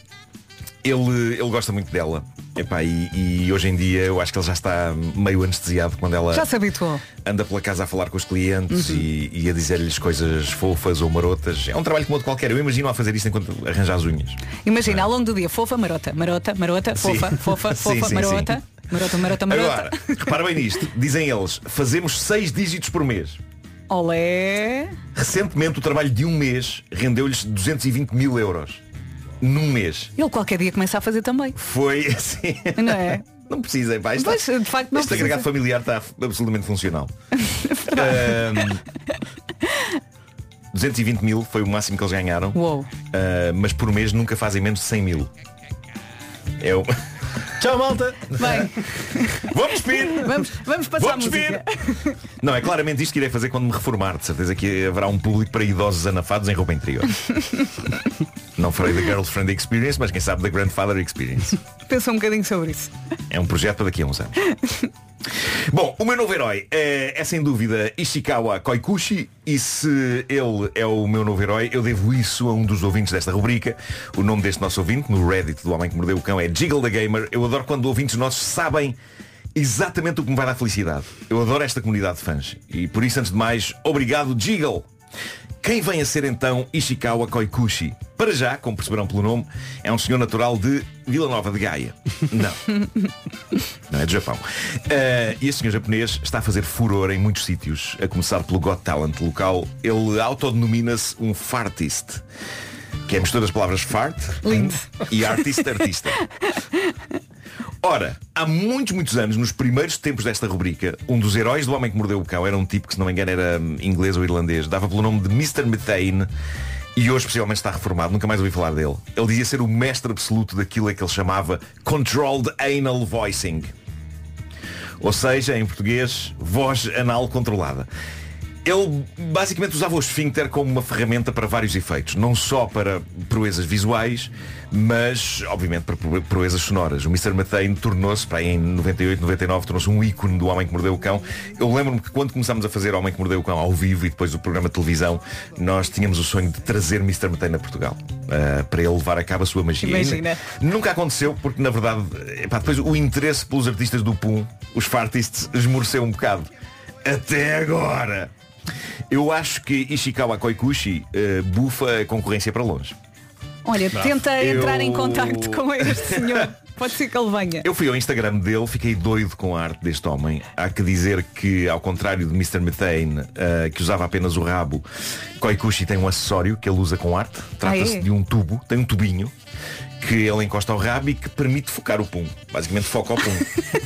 [SPEAKER 10] ele, ele gosta muito dela. Epá, e, e hoje em dia eu acho que ele já está meio anestesiado quando ela
[SPEAKER 1] Já se habituou.
[SPEAKER 10] anda pela casa a falar com os clientes
[SPEAKER 1] Uhum.
[SPEAKER 10] e, e a dizer-lhes coisas fofas ou marotas. É um trabalho como outro qualquer. Eu imagino a fazer isto enquanto arranja as unhas.
[SPEAKER 1] Imagina, ao longo do dia, fofa, marota, marota, marota,
[SPEAKER 10] Sim.
[SPEAKER 1] fofa, fofa,
[SPEAKER 10] Sim,
[SPEAKER 1] fofa,
[SPEAKER 10] sim,
[SPEAKER 1] marota,
[SPEAKER 10] sim.
[SPEAKER 1] marota, marota, marota.
[SPEAKER 10] Agora, repara bem nisto. Dizem eles, fazemos seis dígitos por mês.
[SPEAKER 1] Olé.
[SPEAKER 10] Recentemente o trabalho de um mês rendeu-lhes duzentos e vinte mil euros. Num mês.
[SPEAKER 1] Ele qualquer dia começa a fazer também.
[SPEAKER 10] Foi assim.
[SPEAKER 1] Não é?
[SPEAKER 10] Não precisa, pá, está,
[SPEAKER 1] Pois, de facto, não
[SPEAKER 10] este
[SPEAKER 1] precisa.
[SPEAKER 10] agregado familiar está absolutamente funcional. Ahm, duzentos e vinte mil foi o máximo que eles ganharam.
[SPEAKER 1] Uou.
[SPEAKER 10] Ah, mas por mês nunca fazem menos de cem mil. É o...
[SPEAKER 4] Tchau, malta!
[SPEAKER 1] Bem,
[SPEAKER 10] Vamos despedir!
[SPEAKER 1] vamos, vamos passar
[SPEAKER 10] Vamos
[SPEAKER 1] a música.
[SPEAKER 10] Não, é claramente isto que irei fazer quando me reformar. De certeza que haverá um público para idosos anafados em roupa interior. Não farei da Girlfriend Experience, mas quem sabe da Grandfather Experience.
[SPEAKER 1] Pensa um bocadinho sobre isso.
[SPEAKER 10] É um projeto para daqui a uns anos. Bom, o meu novo herói é, é sem dúvida Ishikawa Koikushi. E se ele é o meu novo herói, eu devo isso a um dos ouvintes desta rubrica. O nome deste nosso ouvinte no Reddit do Homem que Mordeu o Cão é Jiggle the Gamer. Eu adoro quando ouvintes nossos sabem exatamente o que me vai dar felicidade. Eu adoro esta comunidade de fãs. E por isso, antes de mais, obrigado Jiggle. Quem vem a ser então Ishikawa Koikushi? Para já, como perceberão pelo nome, é um senhor natural de Vila Nova de Gaia. Não. Não é do Japão. Uh, e este senhor japonês está a fazer furor em muitos sítios, a começar pelo Got Talent local. Ele autodenomina-se um fartist, que é a mistura das palavras fart
[SPEAKER 1] Lindo.
[SPEAKER 10] e artist, artista. Ora, há muitos, muitos anos, nos primeiros tempos desta rubrica, um dos heróis do Homem que Mordeu o Cão era um tipo que, se não me engano, era hum, inglês ou irlandês, dava pelo nome de mister Methane, e hoje especialmente está reformado, nunca mais ouvi falar dele. Ele dizia ser o mestre absoluto daquilo a que ele chamava Controlled Anal Voicing. Ou seja, em português, voz anal controlada. Ele basicamente usava o esfíncter como uma ferramenta para vários efeitos. Não só para proezas visuais, mas obviamente para proezas sonoras. O mister Methane tornou-se, para aí em noventa e oito, noventa e nove, tornou-se um ícone do Homem que Mordeu o Cão. Eu lembro-me que quando começámos a fazer Homem que Mordeu o Cão ao vivo e depois o programa de televisão, nós tínhamos o sonho de trazer mister Methane a Portugal, uh, para ele levar a cabo a sua magia.
[SPEAKER 1] Imagina.
[SPEAKER 10] E nunca aconteceu porque, na verdade, epá, depois o interesse pelos artistas do Pum, os fartists, esmoreceu um bocado. Até agora! Eu acho que Ishikawa Koikushi uh, bufa a concorrência para longe.
[SPEAKER 1] Olha, tenta
[SPEAKER 10] Eu-
[SPEAKER 1] entrar em contacto com este senhor. Pode ser que ele venha.
[SPEAKER 10] Eu fui ao Instagram dele, fiquei doido com a arte deste homem. Há que dizer que, ao contrário de mister Methane, uh, que usava apenas o rabo, Koikushi tem um acessório que ele usa com arte. Trata-se
[SPEAKER 1] Ah, é?
[SPEAKER 10] de um tubo, tem um tubinho que ele encosta ao rabo e que permite focar o pum. Basicamente foca o pum.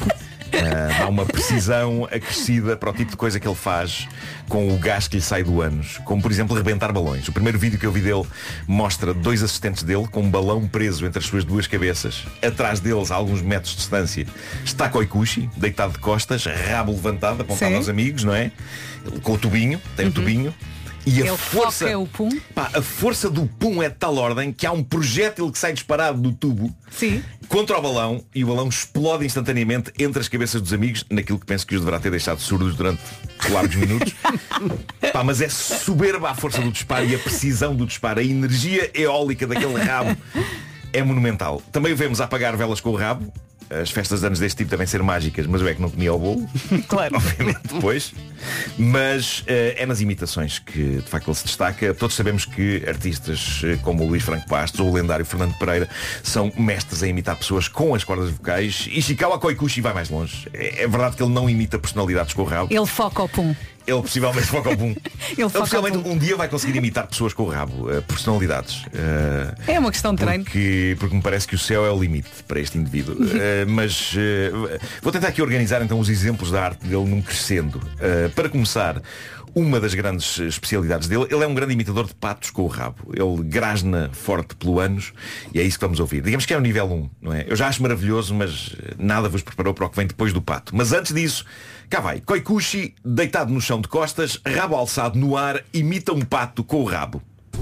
[SPEAKER 10] Uh, dá uma precisão acrescida para o tipo de coisa que ele faz com o gás que lhe sai do ânus, como por exemplo rebentar balões. O primeiro vídeo que eu vi dele mostra dois assistentes dele com um balão preso entre as suas duas cabeças. Atrás deles, a alguns metros de distância, está Koikushi, deitado de costas, rabo levantado, apontado
[SPEAKER 1] Sim.
[SPEAKER 10] aos amigos, não é? Ele, com o tubinho, tem o tubinho. E
[SPEAKER 1] Ele
[SPEAKER 10] a força,
[SPEAKER 1] foca o pum.
[SPEAKER 10] pá, a força do pum é de tal ordem que há um projétil que sai disparado do tubo
[SPEAKER 1] Sim.
[SPEAKER 10] contra o balão e o balão explode instantaneamente entre as cabeças dos amigos, naquilo que penso que os deverá ter deixado surdos durante largos minutos. Pá, mas é soberba a força do disparo e a precisão do disparo, a energia eólica daquele rabo é monumental. Também o vemos a apagar velas com o rabo. as festas de anos deste tipo devem ser mágicas, mas eu é que não comia o bolo.
[SPEAKER 1] Claro.
[SPEAKER 10] Obviamente depois. Mas uh, é nas imitações que de facto ele se destaca. Todos sabemos que artistas uh, como o Luís Franco Bastos ou o lendário Fernando Pereira são mestres a imitar pessoas com as cordas vocais. E Ishikawa Koikuchi vai mais longe. É, é verdade que ele não imita personalidades com o rabo.
[SPEAKER 1] Ele foca o pum.
[SPEAKER 10] Ele possivelmente foca ao boom.
[SPEAKER 1] Ele,
[SPEAKER 10] Ele
[SPEAKER 1] foca
[SPEAKER 10] possivelmente
[SPEAKER 1] ao boom.
[SPEAKER 10] um dia vai conseguir imitar pessoas com o rabo, uh, personalidades. Uh,
[SPEAKER 1] É uma questão de treino.
[SPEAKER 10] porque, porque me parece que o céu é o limite para este indivíduo. Uh, mas uh, vou tentar aqui organizar então os exemplos da arte dele num crescendo. Uh, para começar, uma das grandes especialidades dele, ele é um grande imitador de patos com o rabo. Ele grasna forte pelo ânus e é isso que vamos ouvir. Digamos que é o nível um, não é? Eu já acho maravilhoso, mas nada vos preparou para o que vem depois do pato. Mas antes disso, cá vai. Koikuchi, deitado no chão de costas, rabo alçado no ar, imita um pato com o rabo.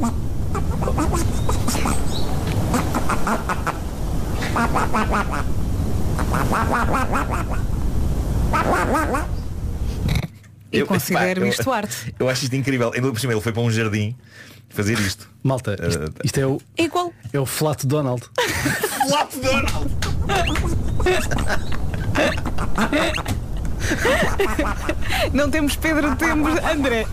[SPEAKER 1] Eu considero
[SPEAKER 10] pá,
[SPEAKER 1] isto
[SPEAKER 10] eu,
[SPEAKER 1] arte.
[SPEAKER 10] Eu acho isto incrível. Ainda por cima ele foi para um jardim fazer isto.
[SPEAKER 4] Malta, isto, isto é o
[SPEAKER 1] Igual.
[SPEAKER 4] É o Flat Donald.
[SPEAKER 10] Flat Donald.
[SPEAKER 1] Não temos Pedro, temos André.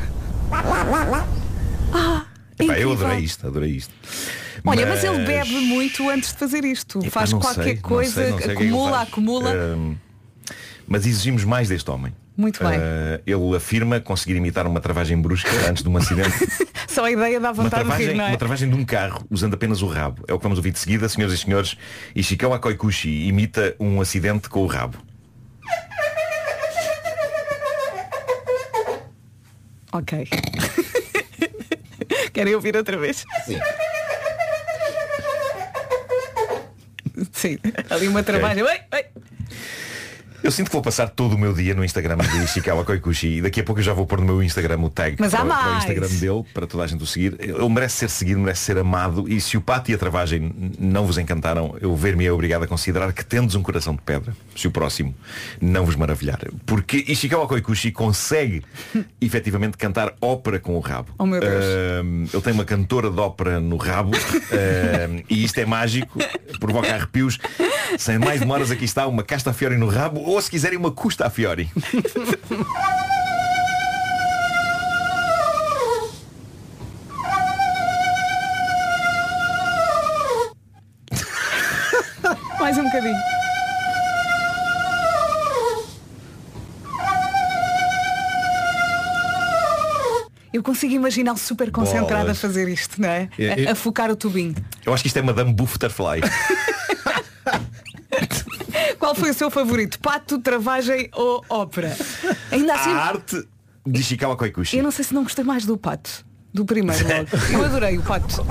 [SPEAKER 1] Ah,
[SPEAKER 10] Epá, eu adorei isto, adorei isto.
[SPEAKER 1] Olha, mas... mas ele bebe muito antes de fazer isto.
[SPEAKER 10] Epá,
[SPEAKER 1] Faz
[SPEAKER 10] não
[SPEAKER 1] qualquer
[SPEAKER 10] sei,
[SPEAKER 1] coisa,
[SPEAKER 10] não sei, não sei
[SPEAKER 1] acumula,
[SPEAKER 10] o que é que ele
[SPEAKER 1] acumula.
[SPEAKER 10] faz. Um, mas exigimos mais deste homem.
[SPEAKER 1] Muito bem.
[SPEAKER 10] Uh, ele afirma conseguir imitar uma travagem brusca antes de um acidente.
[SPEAKER 1] Só a ideia dá
[SPEAKER 10] Uma
[SPEAKER 1] vontade de
[SPEAKER 10] travagem,
[SPEAKER 1] rir, não é?
[SPEAKER 10] uma travagem de um carro, usando apenas o rabo. É o que vamos ouvir de seguida, senhoras e senhores. Ishikawa Koikuchi imita um acidente com o rabo.
[SPEAKER 1] Ok. Querem ouvir outra vez?
[SPEAKER 10] Sim.
[SPEAKER 1] Sim. Ali uma trabalho. Oi, oi.
[SPEAKER 10] Eu sinto que vou passar todo o meu dia no Instagram de Ishikawa Koikuchi e daqui a pouco eu já vou pôr no meu Instagram o tag
[SPEAKER 1] Mas há
[SPEAKER 10] para, para o
[SPEAKER 1] mais.
[SPEAKER 10] Instagram dele, para toda a gente o seguir. Ele merece ser seguido, merece ser amado e se o pato e a travagem não vos encantaram, eu ver-me é obrigado a considerar que tendes um coração de pedra, se o próximo não vos maravilhar. Porque Ishikawa Koikuchi consegue efetivamente cantar ópera com o rabo.
[SPEAKER 1] Oh, meu Deus.
[SPEAKER 10] Uh, ele tem uma cantora de ópera no rabo uh, e isto é mágico, provoca arrepios. Sem mais demoras, aqui está uma casta fiori no rabo, ou se quiserem uma custa a fiori.
[SPEAKER 1] Mais um bocadinho. Eu consigo imaginá-lo super concentrado
[SPEAKER 10] Bolas.
[SPEAKER 1] a fazer isto, não é?
[SPEAKER 10] É,
[SPEAKER 1] A,
[SPEAKER 10] é-
[SPEAKER 1] a focar o tubinho.
[SPEAKER 10] Eu acho que isto é Madame Butterfly.
[SPEAKER 1] Qual foi o seu favorito? Pato, travagem ou ópera? Ainda assim,
[SPEAKER 10] A arte de Ishikawa Koikuchi.
[SPEAKER 1] eu não sei se não gostei mais do pato. Do primeiro logo. Eu adorei o pato.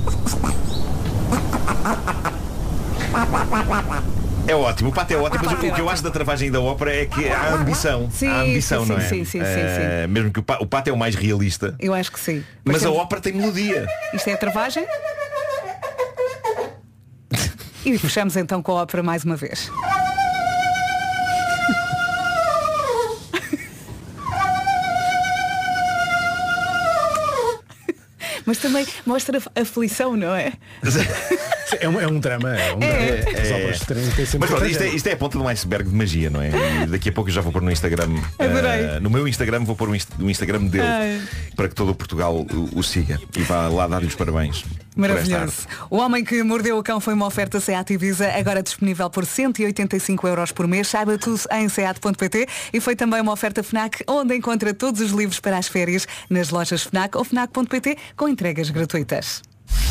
[SPEAKER 10] É ótimo, o pato é ótimo, mas
[SPEAKER 1] pato
[SPEAKER 10] o,
[SPEAKER 1] é
[SPEAKER 10] o que eu
[SPEAKER 1] ótimo.
[SPEAKER 10] acho da travagem e da ópera é que há ambição.
[SPEAKER 1] Sim,
[SPEAKER 10] há ambição,
[SPEAKER 1] sim,
[SPEAKER 10] não é?
[SPEAKER 1] sim, sim, sim,
[SPEAKER 10] Eh, mesmo que o, pa- o pato é o mais realista.
[SPEAKER 1] Eu acho que sim.
[SPEAKER 10] Mas
[SPEAKER 1] Por
[SPEAKER 10] a
[SPEAKER 1] exemplo,
[SPEAKER 10] ópera tem melodia.
[SPEAKER 1] Isto é a travagem. E fechamos então com a ópera mais uma vez. Mas também mostra a aflição, não é?
[SPEAKER 4] É um, é um drama. É um
[SPEAKER 1] É.
[SPEAKER 4] drama. As obras têm- têm sempre
[SPEAKER 10] Mas pronto, isto é,
[SPEAKER 4] tragédia.
[SPEAKER 10] isto é a ponta de um iceberg de magia, não é? E daqui a pouco eu já vou pôr no Instagram.
[SPEAKER 1] Adorei.
[SPEAKER 10] eh, no meu Instagram vou pôr o, inst- o Instagram dele
[SPEAKER 1] Ai.
[SPEAKER 10] para que todo o Portugal o, o siga e vá lá dar-lhe os parabéns. por esta
[SPEAKER 1] Maravilhoso.
[SPEAKER 10] arte.
[SPEAKER 1] O Homem que Mordeu o Cão foi uma oferta Seat Ibiza, agora disponível por cento e oitenta e cinco euros por mês. Saiba tudo em seat ponto pt e foi também uma oferta FNAC, onde encontra todos os livros para as férias nas lojas FNAC ou fnac ponto pt com entregas gratuitas.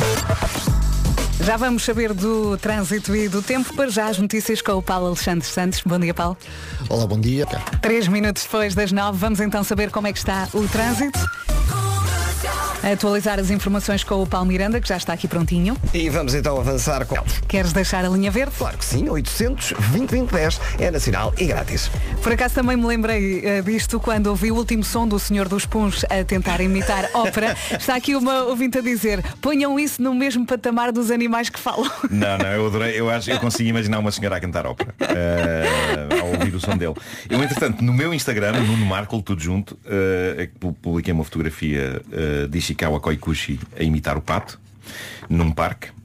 [SPEAKER 1] Já vamos saber do trânsito e do tempo, para já as notícias com o Paulo Alexandre Santos. Bom dia, Paulo.
[SPEAKER 6] Olá, bom dia.
[SPEAKER 1] Três minutos depois das nove, vamos então saber como é que está o trânsito. Atualizar as informações com o Paulo Miranda, que já está aqui prontinho.
[SPEAKER 3] E vamos então avançar com...
[SPEAKER 1] Queres deixar a linha verde?
[SPEAKER 3] Claro que sim, oitocentos, vinte, vinte, dez é nacional e grátis.
[SPEAKER 1] Por acaso também me lembrei uh, disto quando ouvi o último som do Senhor dos Puns a tentar imitar ópera. Está aqui uma ouvinte a dizer, ponham isso no mesmo patamar dos animais que falam.
[SPEAKER 10] Não, não, eu adorei, eu acho, eu consigo imaginar uma senhora a cantar ópera eh, ao ouvir o som dele. Eu, entretanto, no meu Instagram, Nuno Marco, tudo junto, eh, pu- publiquei uma fotografia eh, de Ishikawa Koikuchi a imitar o pato num parque.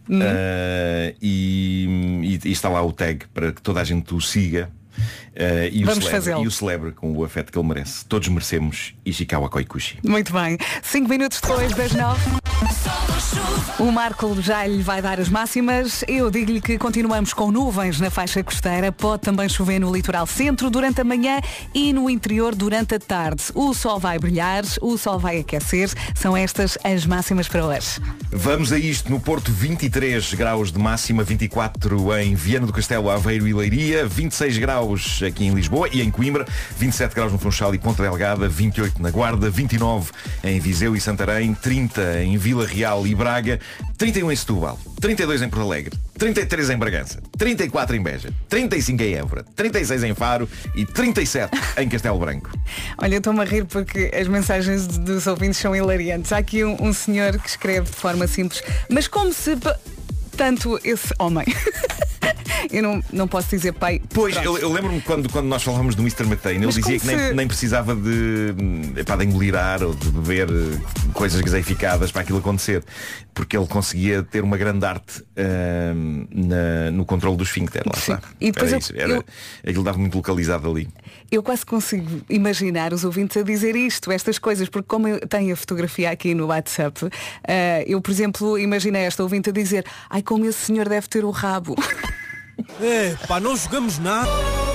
[SPEAKER 10] Uhum. Uh, e, e, e está lá o tag para que toda a gente o siga. Uh, e, o celebre, e o celebre com o afeto que ele merece. Todos merecemos Ishikawa Koikushi.
[SPEAKER 1] Muito bem. Cinco minutos depois das nove. O Marco já lhe vai dar as máximas. Eu digo-lhe que continuamos com nuvens na faixa costeira. Pode também chover no litoral centro durante a manhã e no interior durante a tarde. O sol vai brilhar, o sol vai aquecer. São estas as máximas para hoje.
[SPEAKER 10] Vamos a isto. No Porto, vinte e três graus de máxima, vinte e quatro em Viana do Castelo, Aveiro e Leiria, vinte e seis graus aqui em Lisboa e em Coimbra, vinte e sete graus no Funchal e Ponta Delgada, vinte e oito na Guarda, vinte e nove em Viseu e Santarém, trinta em Vila Real e Braga, trinta e um em Setúbal, trinta e dois em Porto Alegre, trinta e três em Bragança, trinta e quatro em Beja, trinta e cinco em Évora, trinta e seis em Faro e trinta e sete em Castelo Branco.
[SPEAKER 1] Olha, eu estou-me a rir porque as mensagens dos ouvintes são hilariantes. Há aqui um, um senhor que escreve de forma simples, mas como se... Tanto esse homem. Eu não, não posso dizer pai.
[SPEAKER 10] Pois, eu, eu lembro-me quando, quando nós falávamos do mister Methane, ele
[SPEAKER 1] Mas
[SPEAKER 10] dizia que nem,
[SPEAKER 1] se... nem
[SPEAKER 10] precisava de, epá, de engolir ar ou de beber coisas gaseificadas para aquilo acontecer, porque ele conseguia ter uma grande arte uh, na, no controle do esfíncter. Lá está.
[SPEAKER 1] E depois
[SPEAKER 10] era
[SPEAKER 1] eu,
[SPEAKER 10] isso. Era,
[SPEAKER 1] eu...
[SPEAKER 10] Aquilo dava muito localizado ali.
[SPEAKER 1] Eu quase consigo imaginar os ouvintes a dizer isto, estas coisas, porque como eu tenho a fotografia aqui no WhatsApp, uh, eu, por exemplo, imaginei esta ouvinte a dizer: ai, como esse senhor deve ter o rabo.
[SPEAKER 12] É, pá, não jogamos nada.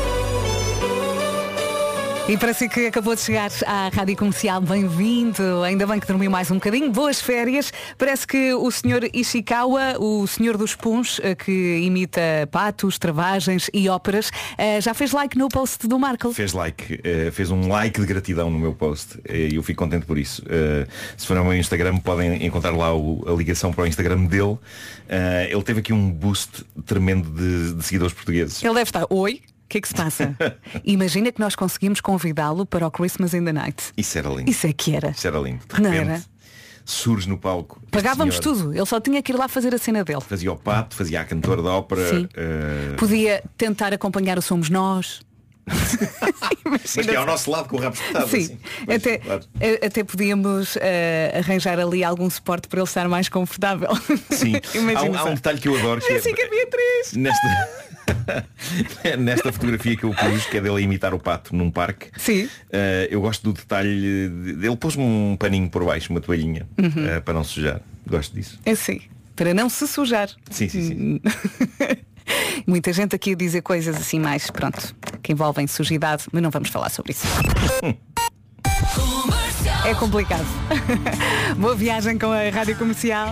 [SPEAKER 1] E para si que acabou de chegar à Rádio Comercial, bem-vindo. Ainda bem que dormiu mais um bocadinho. Boas férias. Parece que o senhor Ishikawa, o senhor dos puns, que imita patos, travagens e óperas, já fez like no post do Marco.
[SPEAKER 10] Fez like. Fez um like de gratidão no meu post. E eu fico contente por isso. Se forem ao meu Instagram, podem encontrar lá a ligação para o Instagram dele. Ele teve aqui um boost tremendo de, de seguidores portugueses.
[SPEAKER 1] Ele deve estar, oi? O que é que se passa? Imagina que nós conseguimos convidá-lo para o Christmas in the Night.
[SPEAKER 10] Isso era lindo.
[SPEAKER 1] Isso é que era.
[SPEAKER 10] Isso era lindo. De
[SPEAKER 1] Não
[SPEAKER 10] repente,
[SPEAKER 1] era?
[SPEAKER 10] surge no palco.
[SPEAKER 1] Pagávamos
[SPEAKER 10] senhor.
[SPEAKER 1] tudo. Ele só tinha que ir lá fazer a cena dele.
[SPEAKER 10] Fazia o pato, fazia a cantora da ópera.
[SPEAKER 1] Uh... Podia tentar acompanhar o Somos Nós.
[SPEAKER 10] Mas que é ao nosso lado com o rabo espetado.
[SPEAKER 1] Sim,
[SPEAKER 10] assim. Pois,
[SPEAKER 1] até,
[SPEAKER 10] claro.
[SPEAKER 1] até podíamos uh, arranjar ali algum suporte para ele estar mais confortável.
[SPEAKER 10] Sim, há um, há um detalhe que eu adoro, que é,
[SPEAKER 1] assim que a Beatriz.
[SPEAKER 10] Nesta... Nesta fotografia que eu pus, que é dele a imitar o pato num parque.
[SPEAKER 1] Sim.
[SPEAKER 10] uh, Eu gosto do detalhe de... Ele pôs-me um paninho por baixo, uma toalhinha, uhum. uh, para não sujar. Gosto disso.
[SPEAKER 1] É sim, para não se sujar.
[SPEAKER 10] Sim, sim, sim.
[SPEAKER 1] Muita gente aqui a dizer coisas assim mais, pronto, que envolvem sujidade, mas não vamos falar sobre isso. É complicado. Boa viagem com a Rádio Comercial.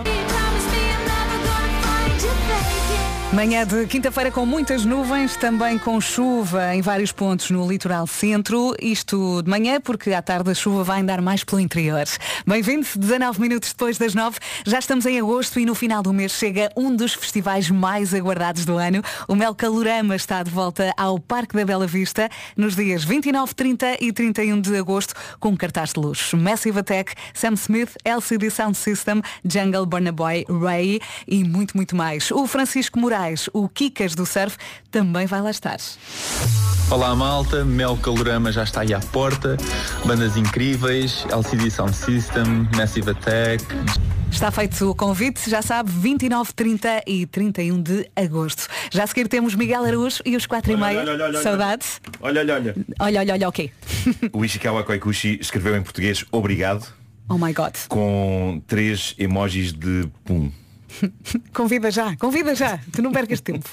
[SPEAKER 1] Manhã de quinta-feira com muitas nuvens, também com chuva em vários pontos no litoral centro. Isto de manhã, porque à tarde a chuva vai andar mais pelo interior. Bem-vindos, dezanove minutos depois das nove. Já estamos em agosto e no final do mês chega um dos festivais mais aguardados do ano. O Melcalorama está de volta ao Parque da Bela Vista nos dias vinte e nove, trinta e trinta e um de agosto, com um cartaz de luxo. Massive Attack, Sam Smith, L C D Sound System, Jungle, Burna Boy, Ray e muito, muito mais. O Francisco Moraes, o Kikas do Surf, também vai lá estar.
[SPEAKER 13] Olá malta, Melcalorama já está aí à porta, bandas incríveis, L C D Sound System, Massive Attack.
[SPEAKER 1] Está feito o convite, já sabe, vinte e nove, trinta e trinta e um de agosto. Já a seguir temos Miguel Araújo e os quatro e meia. Saudades.
[SPEAKER 10] Olha, olha, olha.
[SPEAKER 1] Olha, olha, olha, ok.
[SPEAKER 10] O Ishikawa Koikushi escreveu em português obrigado.
[SPEAKER 1] Oh my God.
[SPEAKER 10] Com três emojis de pum.
[SPEAKER 1] Convida já, convida já, tu não percas tempo.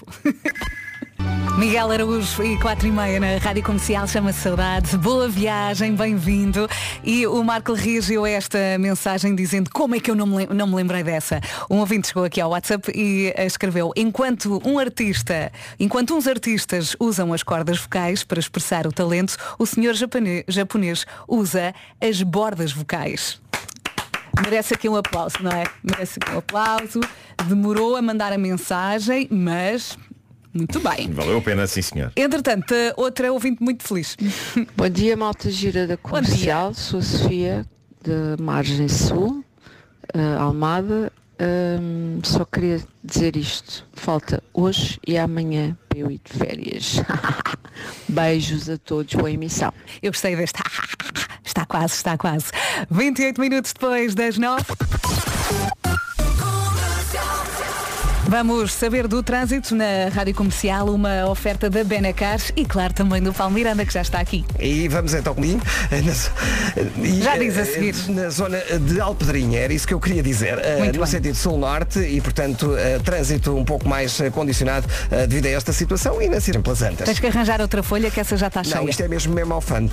[SPEAKER 1] Miguel Araújo e quatro e meia na Rádio Comercial, chama-se Saudade. Boa viagem, bem-vindo. E o Marco reagiu a esta mensagem dizendo: como é que eu não me, não me lembrei dessa? Um ouvinte chegou aqui ao WhatsApp e escreveu: enquanto um artista, enquanto uns artistas usam as cordas vocais para expressar o talento, o senhor japonês, japonês usa as bordas vocais. Merece aqui um aplauso, não é? Merece aqui um aplauso. Demorou a mandar a mensagem, mas muito bem.
[SPEAKER 10] Valeu a pena, sim senhor.
[SPEAKER 1] Entretanto, outra ouvinte muito feliz.
[SPEAKER 14] Bom dia, malta gira da Comercial. Sou a Sofia, de Margem Sul, uh, Almada. Um, só queria dizer isto. Falta hoje e amanhã para eu ir de férias. Beijos a todos, boa emissão.
[SPEAKER 1] Eu gostei desta. Está quase, está quase. vinte e oito minutos depois das nove. Vamos saber do trânsito na Rádio Comercial, uma oferta da Benacar e, claro, também do Paulo Miranda, que já está aqui.
[SPEAKER 3] E vamos então comigo.
[SPEAKER 1] Já diz a seguir.
[SPEAKER 3] Na zona de Alpedrinha, era isso que eu queria dizer.
[SPEAKER 1] Muito
[SPEAKER 3] no
[SPEAKER 1] bem.
[SPEAKER 3] sentido sul-norte e, portanto, uh, trânsito um pouco mais uh, condicionado uh, devido a esta situação e na Cidade Pelas Antas.
[SPEAKER 1] Tens que arranjar outra folha, que essa já está cheia.
[SPEAKER 3] Não, isto é mesmo mesmo alfante.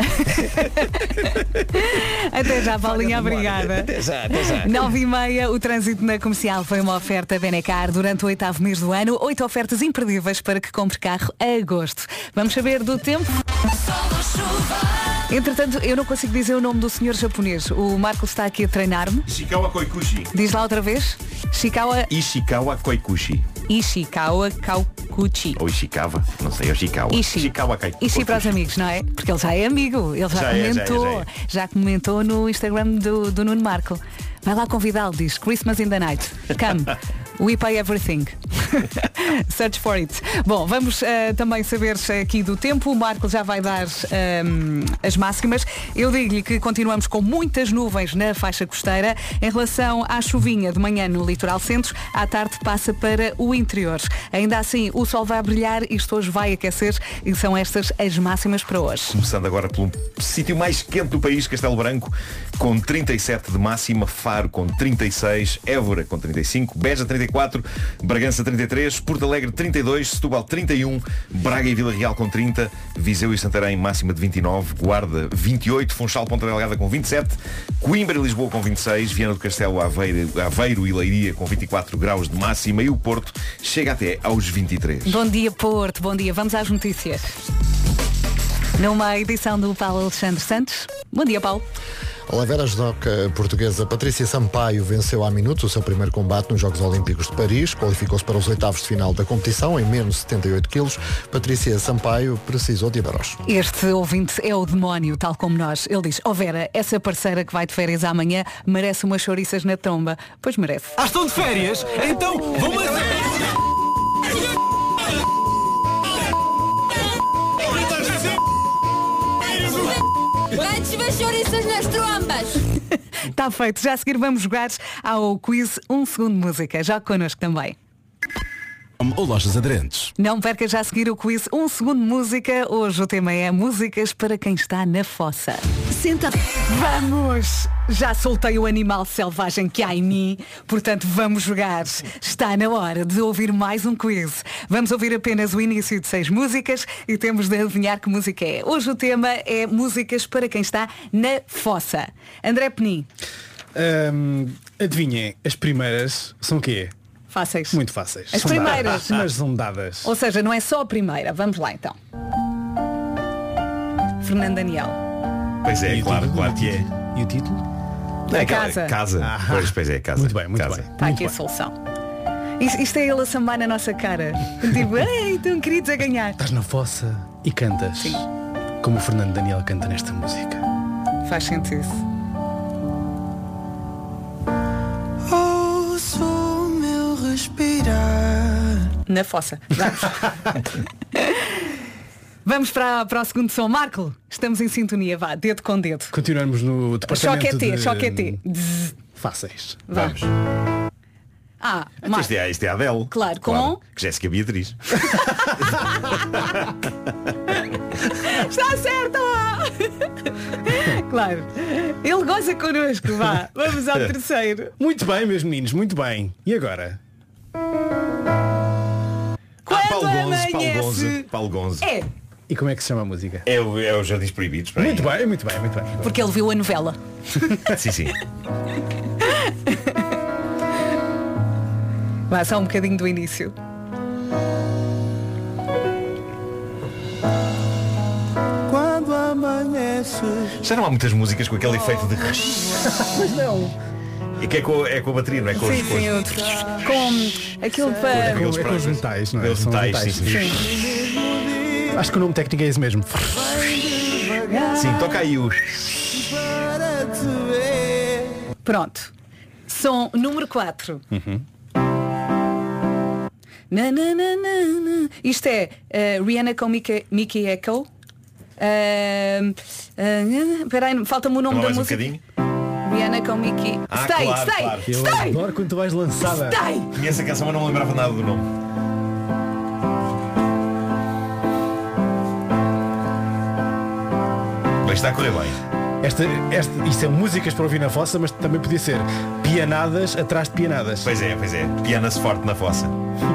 [SPEAKER 1] Até já, Paulinha, obrigada.
[SPEAKER 3] Até já, até já.
[SPEAKER 1] Nove e meia, o trânsito na Comercial foi uma oferta Benacar durante o oitavo mês do ano. Oito ofertas imperdíveis para que compre carro a agosto. Vamos saber do tempo? Entretanto, eu não consigo dizer o nome do senhor japonês. O Marco está aqui a treinar-me.
[SPEAKER 10] Ishikawa Koikuchi.
[SPEAKER 1] Diz lá outra vez. Shikawa...
[SPEAKER 10] Ishikawa Koikuchi.
[SPEAKER 1] Ishikawa Kaukuchi.
[SPEAKER 10] Ou Ishikawa, não sei, é Ishikawa.
[SPEAKER 1] Ishi.
[SPEAKER 10] Ishikawa Koikuchi.
[SPEAKER 1] Ishi para os amigos, não é? Porque ele já é amigo. Ele já,
[SPEAKER 10] Já é, já é,
[SPEAKER 1] comentou.
[SPEAKER 10] já é.
[SPEAKER 1] Já comentou no Instagram do, do Nuno Marco. Vai lá convidá-lo, diz Christmas in the night. Come. We pay everything. Search for it. Bom, vamos uh, também saber aqui do tempo. O Marco já vai dar um, as máximas. Eu digo-lhe que continuamos com muitas nuvens na faixa costeira. Em relação à chuvinha de manhã no litoral centro, à tarde passa para o interior. Ainda assim, o sol vai brilhar, isto hoje vai aquecer e são estas as máximas para hoje.
[SPEAKER 10] Começando agora pelo sítio mais quente do país, Castelo Branco, com trinta e sete de máxima, Faro com trinta e seis, Évora com trinta e cinco, Beja trinta e quatro, Bragança trinta e três, Porto Alegre trinta e dois, Setúbal trinta e um, Braga e Vila Real com trinta, Viseu e Santarém máxima de vinte e nove, Guarda vinte e oito, Funchal Ponta Delgada com vinte e sete, Coimbra e Lisboa com vinte e seis, Viana do Castelo, Aveiro, Aveiro e Leiria com vinte e quatro graus de máxima e o Porto chega até aos vinte e três.
[SPEAKER 1] Bom dia, Porto. Bom dia. Vamos às notícias. Numa edição do Paulo Alexandre Santos. Bom dia, Paulo.
[SPEAKER 6] A Lavera judoca portuguesa Patrícia Sampaio venceu há minutos o seu primeiro combate nos Jogos Olímpicos de Paris. Qualificou-se para os oitavos de final da competição em menos setenta e oito quilos. Patrícia Sampaio precisou de Ibaros.
[SPEAKER 1] Este ouvinte é o demónio, tal como nós. Ele diz, ó oh Vera, essa parceira que vai de férias amanhã merece umas chouriças na tromba. Pois merece.
[SPEAKER 12] Ah, estão de férias? Então, vamos a...
[SPEAKER 15] Vai-te ver chouriças nas trombas!
[SPEAKER 1] Está feito. Já a seguir vamos jogar ao quiz Um Segundo de Música. Já connosco também.
[SPEAKER 16] Ou lojas aderentes.
[SPEAKER 1] Não perca já a seguir o quiz Um Segundo de Música. Hoje o tema é músicas para quem está na fossa. Senta. Vamos! Já soltei o animal selvagem que há em mim, portanto vamos jogar. Está na hora de ouvir mais um quiz. Vamos ouvir apenas o início de seis músicas e temos de adivinhar que música é. Hoje o tema é músicas para quem está na fossa. André Penin.
[SPEAKER 4] Hum, adivinhem, as primeiras são o quê?
[SPEAKER 1] Fáceis.
[SPEAKER 4] Muito fáceis.
[SPEAKER 1] As
[SPEAKER 4] São
[SPEAKER 1] primeiras.
[SPEAKER 4] dadas, mas são dadas.
[SPEAKER 1] Ou seja, não é só a primeira. Vamos lá então. Fernando Daniel.
[SPEAKER 10] Pois é, claro, claro que é.
[SPEAKER 4] E o título?
[SPEAKER 10] É,
[SPEAKER 1] A casa.
[SPEAKER 10] Casa.
[SPEAKER 4] Ah,
[SPEAKER 10] pois, pois é, casa.
[SPEAKER 4] Muito bem, muito
[SPEAKER 10] casa.
[SPEAKER 4] bem.
[SPEAKER 1] Está aqui a solução. Isto, isto é ele a sambar na nossa cara. Tipo, ei, tão queridos a ganhar.
[SPEAKER 4] Estás na fossa e cantas.
[SPEAKER 1] Sim.
[SPEAKER 4] Como o Fernando Daniel canta nesta música.
[SPEAKER 1] Faz sentido.
[SPEAKER 17] Ouço o meu respirar.
[SPEAKER 1] Na fossa. Vamos. Vamos para, para o segundo som. Marco, estamos em sintonia. Vá, dedo com dedo.
[SPEAKER 4] Continuamos no departamento
[SPEAKER 1] Choque é T,
[SPEAKER 4] de...
[SPEAKER 1] choque é T.
[SPEAKER 4] Fáceis.
[SPEAKER 1] Vamos. Ah,
[SPEAKER 10] Então, isto, é, isto é a Adele.
[SPEAKER 1] Claro, com...
[SPEAKER 10] Que Jéssica Beatriz.
[SPEAKER 1] Está certo! Claro. Ele goza connosco, vá. Vamos ao terceiro.
[SPEAKER 4] Muito bem, meus meninos, muito bem. E agora?
[SPEAKER 1] Quando
[SPEAKER 10] ah, Paulo Gonzo, Paulo
[SPEAKER 1] amanhece...
[SPEAKER 10] Gonzo, Paulo Gonzo.
[SPEAKER 1] É,
[SPEAKER 4] E como é que se chama a música?
[SPEAKER 10] É o, é o Jardins Proibidos. Para
[SPEAKER 4] Muito
[SPEAKER 10] aí.
[SPEAKER 4] bem, muito bem, muito bem.
[SPEAKER 1] porque ele viu a novela.
[SPEAKER 10] Sim, sim.
[SPEAKER 1] Vá, só um bocadinho do início.
[SPEAKER 17] Quando amanhece.
[SPEAKER 10] Já não há muitas músicas com aquele efeito de...
[SPEAKER 1] Mas não.
[SPEAKER 10] É que é com, é com a bateria, não é com
[SPEAKER 1] Sim,
[SPEAKER 10] os...
[SPEAKER 1] sim, eu... com aquilo para...
[SPEAKER 4] É com, é com os metais, não é?
[SPEAKER 10] Com os
[SPEAKER 4] São
[SPEAKER 10] metais, sim, sim.
[SPEAKER 1] Sim.
[SPEAKER 4] Acho que o nome técnico é esse mesmo.
[SPEAKER 10] Sim, toca aí o...
[SPEAKER 1] Pronto. Som número quatro.
[SPEAKER 4] Uhum.
[SPEAKER 1] Na, na, na, na, na. Isto é uh, Rihanna com Mickey, Mickey Echo. Uh, uh, peraí, falta-me o nome
[SPEAKER 10] Fala
[SPEAKER 1] da
[SPEAKER 10] mais um
[SPEAKER 1] música.
[SPEAKER 10] bocadinho.
[SPEAKER 1] Rihanna com Mickey.
[SPEAKER 10] Ah,
[SPEAKER 1] stay,
[SPEAKER 10] claro,
[SPEAKER 1] stay,
[SPEAKER 10] claro.
[SPEAKER 4] Eu
[SPEAKER 1] stay.
[SPEAKER 4] adoro quando tu vais lançada.
[SPEAKER 1] Stay.
[SPEAKER 10] Conheço a canção, mas não me lembrava nada do nome. Bem, está a correr bem.
[SPEAKER 4] Esta, esta, isto é músicas para ouvir na fossa, mas também podia ser pianadas atrás de pianadas.
[SPEAKER 10] Pois é, pois é. Piana-se forte na fossa.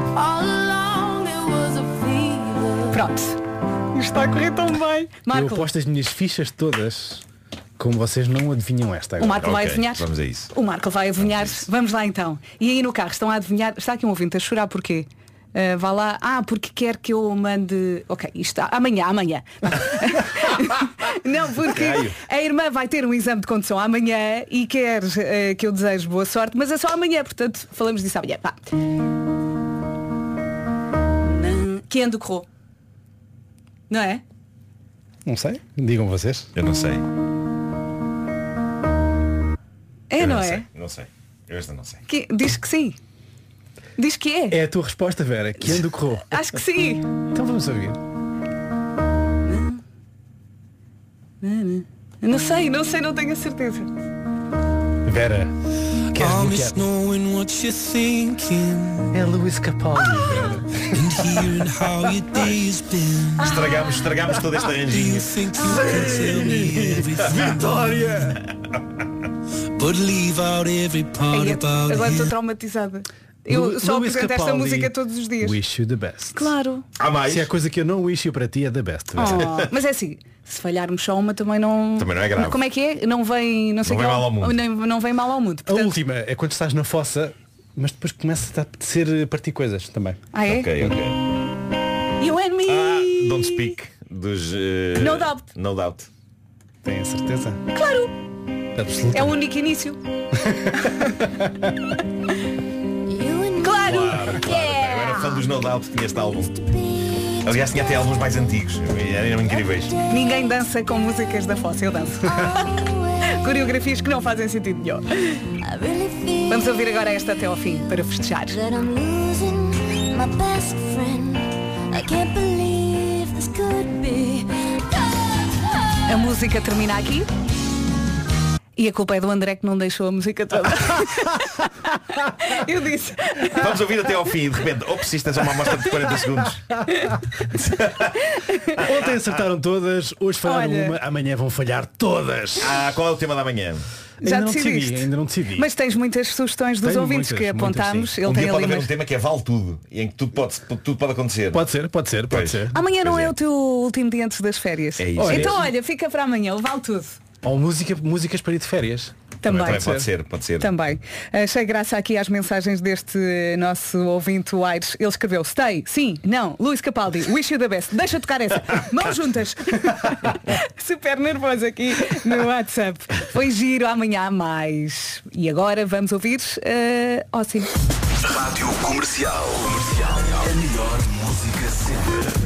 [SPEAKER 1] Pronto. Isto está a correr tão bem. Marco.
[SPEAKER 4] Eu aposto as minhas fichas todas, como vocês não adivinham esta agora.
[SPEAKER 1] O Marco vai
[SPEAKER 10] Ok,
[SPEAKER 1] adivinhar.
[SPEAKER 10] Vamos a isso.
[SPEAKER 1] O Marco vai adivinhar. Vamos lá então. E aí no carro estão a adivinhar. Está aqui um ouvinte a chorar porquê? Uh, vá lá. Ah, porque quer que eu mande. Ok, isto está. Amanhã, amanhã. Não, porque
[SPEAKER 10] Raio.
[SPEAKER 1] a irmã vai ter um exame de condução amanhã e quer uh, que eu deseje boa sorte, mas é só amanhã, portanto falamos disso amanhã. Vá. Quem do corro? Não é?
[SPEAKER 4] Não sei, digam vocês.
[SPEAKER 10] Eu não sei.
[SPEAKER 1] É,
[SPEAKER 10] Eu
[SPEAKER 1] não,
[SPEAKER 10] não
[SPEAKER 1] é?
[SPEAKER 10] sei. Não sei. Eu esta não sei.
[SPEAKER 1] Que, diz que sim. Diz que é.
[SPEAKER 4] É a tua resposta, Vera, que ando corrou.
[SPEAKER 1] Acho que sim.
[SPEAKER 4] Então vamos ouvir.
[SPEAKER 1] Não sei, não sei, não tenho a certeza.
[SPEAKER 4] Vera, queres
[SPEAKER 17] I
[SPEAKER 4] bloquear?
[SPEAKER 17] miss knowing what you're thinking.
[SPEAKER 4] É Luís Capaldi, Vera.
[SPEAKER 17] And hearing how your day's been.
[SPEAKER 10] Estragamos, estragamos todo este
[SPEAKER 17] Do you
[SPEAKER 10] arranjinho.
[SPEAKER 17] think you can tell me everything?
[SPEAKER 4] Vitória!
[SPEAKER 17] But leave out every part
[SPEAKER 1] Ai,
[SPEAKER 17] about
[SPEAKER 1] agora estou
[SPEAKER 17] it.
[SPEAKER 1] traumatizada. Eu
[SPEAKER 4] Lu-
[SPEAKER 1] só
[SPEAKER 4] Luís
[SPEAKER 1] apresento esta
[SPEAKER 4] Capaldi,
[SPEAKER 1] música todos os dias.
[SPEAKER 4] Wish you the best.
[SPEAKER 1] Claro.
[SPEAKER 10] Há mais.
[SPEAKER 4] Se há coisa que eu não wish you para ti é the best. Vera.
[SPEAKER 1] Oh, mas é assim, se falharmos só uma também não.
[SPEAKER 10] Também não é grave.
[SPEAKER 1] Como é que é? Não vem, não sei
[SPEAKER 10] Não
[SPEAKER 1] que
[SPEAKER 10] vem
[SPEAKER 1] é-
[SPEAKER 10] mal ao mundo.
[SPEAKER 1] Não, não vem mal ao mundo.
[SPEAKER 4] A
[SPEAKER 1] Portanto,
[SPEAKER 4] última é quando estás na fossa, mas depois começa a apetecer partir coisas também.
[SPEAKER 1] ah, é?
[SPEAKER 10] Ok, ok.
[SPEAKER 1] You and me.
[SPEAKER 10] Ah, Don't Speak dos uh,
[SPEAKER 1] No Doubt.
[SPEAKER 10] No Doubt.
[SPEAKER 4] Tenho certeza?
[SPEAKER 1] Claro.
[SPEAKER 4] Absoluta.
[SPEAKER 1] É o único início. Claro.
[SPEAKER 10] Claro, claro. Eu era fã dos No Doubt, tinha este álbum. Aliás, tinha até álbuns mais antigos. Eram incríveis.
[SPEAKER 1] Ninguém dança com músicas da fossa, eu danço. Coreografias que não fazem sentido nenhum. Vamos ouvir agora esta até ao fim para festejar. A música termina aqui. E a culpa é do André que não deixou a música toda. Eu disse.
[SPEAKER 10] Vamos ouvir até ao fim e de repente, ops, isto é só uma amostra de quarenta segundos.
[SPEAKER 4] Ontem acertaram todas, hoje falharam
[SPEAKER 1] Olha.
[SPEAKER 4] uma, amanhã vão falhar todas.
[SPEAKER 10] Ah, qual é o tema da manhã?
[SPEAKER 1] Já
[SPEAKER 4] ainda não
[SPEAKER 1] decidiste?
[SPEAKER 4] decidi, ainda não decidi.
[SPEAKER 1] Mas tens muitas sugestões dos
[SPEAKER 4] Tenho
[SPEAKER 1] ouvintes
[SPEAKER 4] muitas,
[SPEAKER 1] que
[SPEAKER 4] muitas,
[SPEAKER 1] apontámos.
[SPEAKER 4] sim.
[SPEAKER 1] Ele
[SPEAKER 10] Um
[SPEAKER 1] tem
[SPEAKER 10] dia pode
[SPEAKER 1] ali
[SPEAKER 10] haver
[SPEAKER 1] umas...
[SPEAKER 10] um tema que é vale tudo e em que tudo pode, tudo pode acontecer.
[SPEAKER 4] Pode ser, pode ser, pode
[SPEAKER 10] Pois.
[SPEAKER 4] ser.
[SPEAKER 1] Amanhã não
[SPEAKER 10] Pois
[SPEAKER 1] é.
[SPEAKER 10] é.
[SPEAKER 1] o teu último dia antes das férias.
[SPEAKER 10] É isso.
[SPEAKER 1] Então
[SPEAKER 4] Olha.
[SPEAKER 1] olha, fica para amanhã, o vale tudo.
[SPEAKER 4] Ou música, músicas para ir de férias.
[SPEAKER 1] Também.
[SPEAKER 10] Também pode ser, pode ser.
[SPEAKER 1] Também. Achei graça aqui às mensagens deste nosso ouvinte, o Aires. Ele escreveu stay, sim, não, Luís Capaldi, wish you the best. Deixa tocar essa. Mãos juntas. Super nervoso aqui no WhatsApp. Foi giro, amanhã há mais. E agora vamos ouvir uh, oh, sim.
[SPEAKER 16] Rádio Comercial. Comercial. A melhor música sempre.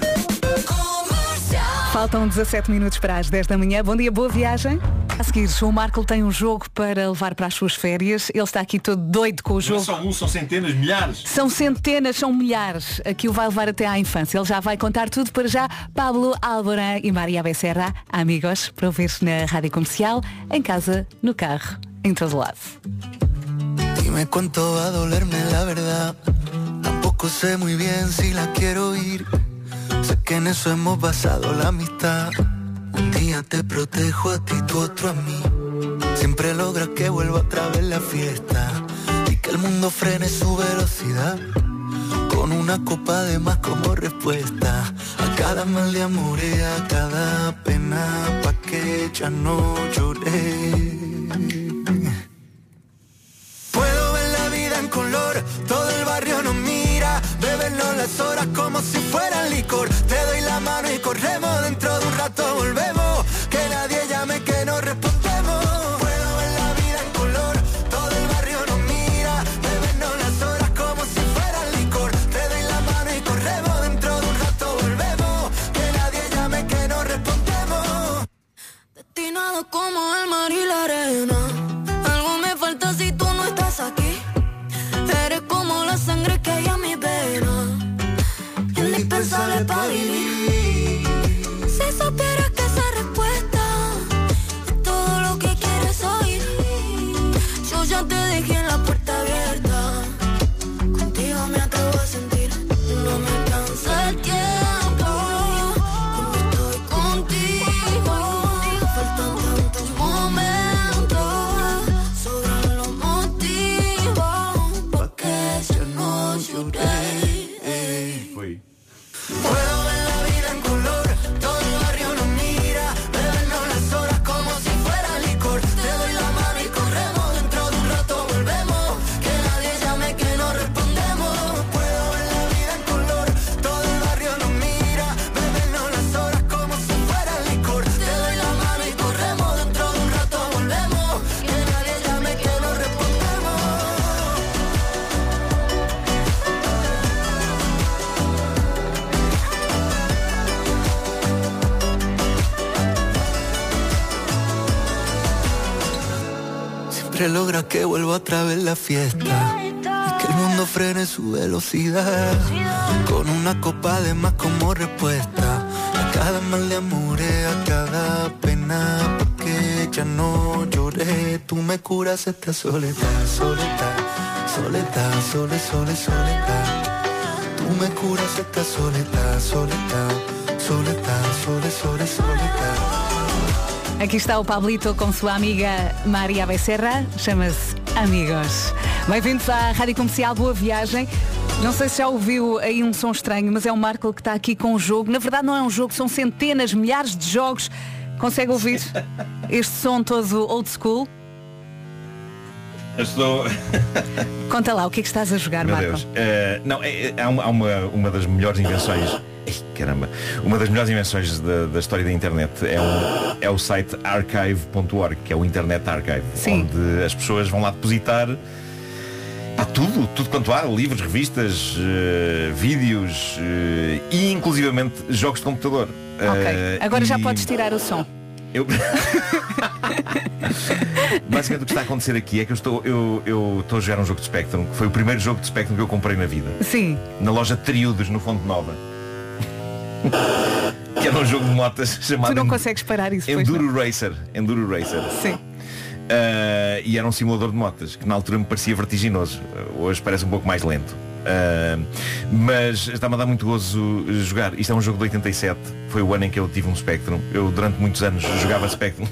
[SPEAKER 1] Faltam dezassete minutos para as dez da manhã. Bom dia, boa viagem. A seguir, o Marco tem um jogo para levar para as suas férias. Ele está aqui todo doido com o
[SPEAKER 10] Não é
[SPEAKER 1] jogo.
[SPEAKER 10] só um, são centenas, milhares.
[SPEAKER 1] São centenas, são milhares. Aqui o vai levar até à infância. Ele já vai contar tudo para já. Pablo Alborán e Maria Becerra, amigos, para ouvir-se na Rádio Comercial, em casa, no carro, em todo lado.
[SPEAKER 17] Dime cuánto va a dolerme la verdad. Tampoco sé muy bien si la quiero ir. Sé que en eso hemos basado la amistad. Un día te protejo a ti, tú otro a mí. Siempre logras que vuelva otra vez la fiesta y que el mundo frene su velocidad. Con una copa de más como respuesta a cada mal de amor y a cada pena, pa' que ya no lloré. Puedo ver la vida en color, todo el barrio nos mira, bebernos las horas como si fueran licor. Te doy la mano y corremos, dentro de un rato volvemos, que nadie llame que no respondemos. Puedo ver la vida en color, todo el barrio nos mira, bebernos las horas como si fueran licor. Te doy la mano y corremos, dentro de un rato volvemos, que nadie llame que no respondemos.
[SPEAKER 15] Destinado como el mar y la arena. Algo me falta si tú no estás aquí. Eres como la sangre que hay en mi vena, indispensable para vivir. Si supieras que esa respuesta es todo lo que quieres oír.
[SPEAKER 17] siempre logra que vuelva otra vez la fiesta. Y que el mundo frene su velocidad. Con una copa de más como respuesta. A cada mal de amor, a cada pena. Porque ya no lloré. Tú me curas esta soledad, soledad. Soledad, sole, sole, soledad. Tú me curas esta soledad, soledad. Soledad, sole, sole, soledad.
[SPEAKER 1] Aqui está o Pablito com sua amiga Maria Becerra, chama-se Amigos. Bem-vindos à Rádio Comercial, boa viagem. Não sei se já ouviu aí um som estranho, mas é o Marco que está aqui com o jogo. Na verdade não é um jogo, são centenas, milhares de jogos. Consegue ouvir este som todo old school?
[SPEAKER 10] Eu estou...
[SPEAKER 1] Conta lá, o que é que estás a jogar,
[SPEAKER 10] Meu
[SPEAKER 1] Marco?
[SPEAKER 10] Deus. Uh, não, é, é, há uma, uma das melhores invenções. Ai, caramba. Uma das melhores invenções da, da história da internet é, um, é o site archive ponto org, que é o Internet Archive.
[SPEAKER 1] Sim.
[SPEAKER 10] Onde as pessoas vão lá depositar há tudo, tudo quanto há, livros, revistas, uh, vídeos uh, e inclusivamente jogos de computador.
[SPEAKER 1] Ok,
[SPEAKER 10] Uh,
[SPEAKER 1] agora
[SPEAKER 10] e...
[SPEAKER 1] já podes tirar o som.
[SPEAKER 10] Eu... Basicamente o que está a acontecer aqui é que eu estou, eu, eu estou a jogar um jogo de Spectrum, que foi o primeiro jogo de Spectrum que eu comprei na vida.
[SPEAKER 1] Sim.
[SPEAKER 10] Na loja Triudos, no Fonte Nova. Que era um jogo de motas chamado
[SPEAKER 1] Tu não consegues parar isso, pois
[SPEAKER 10] Enduro
[SPEAKER 1] não?
[SPEAKER 10] Racer. Enduro Racer.
[SPEAKER 1] Sim.
[SPEAKER 10] Uh, e era um simulador de motas, que na altura me parecia vertiginoso. Hoje parece um pouco mais lento. Uh, mas está-me a dar muito gozo jogar. Isto é um jogo de oitenta e sete. Foi o ano em que eu tive um Spectrum. Eu durante muitos anos jogava Spectrum.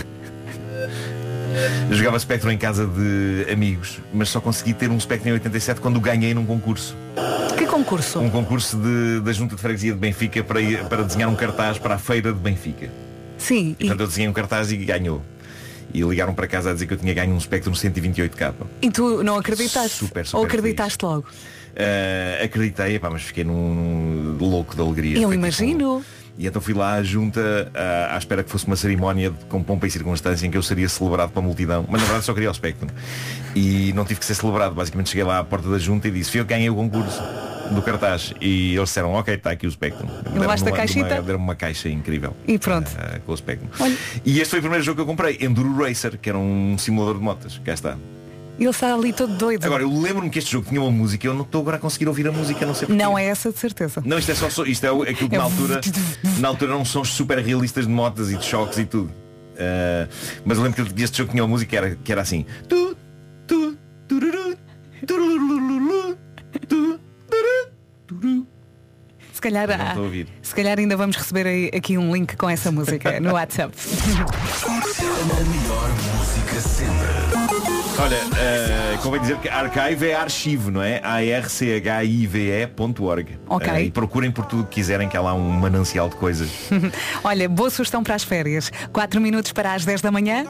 [SPEAKER 10] Eu jogava Spectrum em casa de amigos, mas só consegui ter um Spectrum em oitenta e sete quando ganhei num concurso.
[SPEAKER 1] Que concurso?
[SPEAKER 10] Um concurso de, da Junta de Freguesia de Benfica para, ir, para desenhar um cartaz para a feira de Benfica.
[SPEAKER 1] Sim.
[SPEAKER 10] E, portanto eu desenhei um cartaz e ganhou. E ligaram para casa a dizer que eu tinha ganho um Spectrum cento e vinte e oito K.
[SPEAKER 1] E tu não acreditaste?
[SPEAKER 10] Super, super
[SPEAKER 1] Ou acreditaste logo?
[SPEAKER 10] Uh, acreditei, pá, mas fiquei num, num louco de alegria.
[SPEAKER 1] Eu
[SPEAKER 10] Foi
[SPEAKER 1] imagino.
[SPEAKER 10] Tipo, e então fui lá à junta uh, à espera que fosse uma cerimónia de, com pompa e circunstância em que eu seria celebrado para a multidão. Mas na verdade só queria o Spectrum. E não tive que ser celebrado. Basicamente cheguei lá à porta da junta e disse: fui eu que ganhei o concurso do cartaz. E eles disseram: ok, está aqui o Spectrum.
[SPEAKER 1] Levaste a caixita?
[SPEAKER 10] Deram-me uma caixa incrível.
[SPEAKER 1] E pronto.
[SPEAKER 10] Uh, com o Spectrum.
[SPEAKER 1] Olha.
[SPEAKER 10] E este foi o primeiro jogo que eu comprei, Enduro Racer, que era um simulador de motas. Cá está.
[SPEAKER 1] Ele está ali todo doido.
[SPEAKER 10] Agora, eu lembro-me que este jogo tinha uma música. Eu não estou agora a conseguir ouvir a música, não sei porquê.
[SPEAKER 1] Não é essa de certeza.
[SPEAKER 10] Não, isto é só, isto é aquilo que na altura Na altura eram sons super realistas de motas e de choques e tudo. uh, Mas eu lembro que este jogo tinha uma música que era, que era assim. Tu, tu, tururu, tururu, tu, tururu.
[SPEAKER 1] Se calhar, há, se calhar ainda vamos receber aí, aqui um link com essa música no WhatsApp.
[SPEAKER 16] A melhor música sempre.
[SPEAKER 10] Olha, uh, convém dizer que Archive é archivo, não é? A R C H I V E ponto org.
[SPEAKER 1] Ok.
[SPEAKER 10] Uh, e procurem por tudo que quiserem, que há lá um manancial de coisas.
[SPEAKER 1] Olha, boa sugestão para as férias. quatro minutos para as dez da manhã.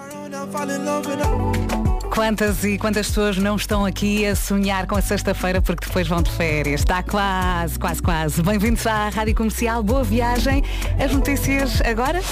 [SPEAKER 1] Quantas e quantas pessoas não estão aqui a sonhar com a sexta-feira porque depois vão de férias? Está quase, quase, quase. Bem-vindos à Rádio Comercial, boa viagem. As notícias agora?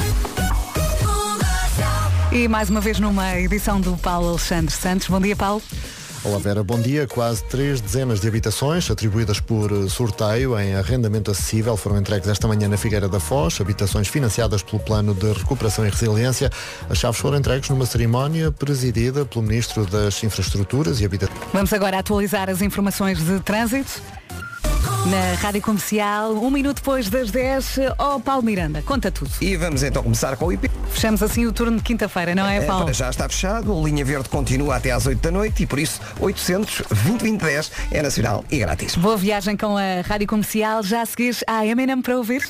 [SPEAKER 1] E mais uma vez numa edição do Paulo Alexandre Santos. Bom dia, Paulo.
[SPEAKER 6] Olá Vera, bom dia. Quase três dezenas de habitações atribuídas por sorteio em arrendamento acessível foram entregues esta manhã na Figueira da Foz, habitações financiadas pelo Plano de Recuperação e Resiliência. As chaves foram entregues numa cerimónia presidida pelo Ministro das Infraestruturas e Habitação.
[SPEAKER 1] Vamos agora atualizar as informações de trânsito na Rádio Comercial, um minuto depois das dez. Oh, Paulo Miranda, conta tudo.
[SPEAKER 3] E vamos então começar com o I P.
[SPEAKER 1] Fechamos assim o turno de quinta-feira, não é, Paulo?
[SPEAKER 3] É, já está fechado, a linha verde continua até às oito da noite e por isso oitocentos, vinte, vinte, dez é nacional e grátis.
[SPEAKER 1] Boa viagem com a Rádio Comercial, já a seguir a Eminem para ouvir.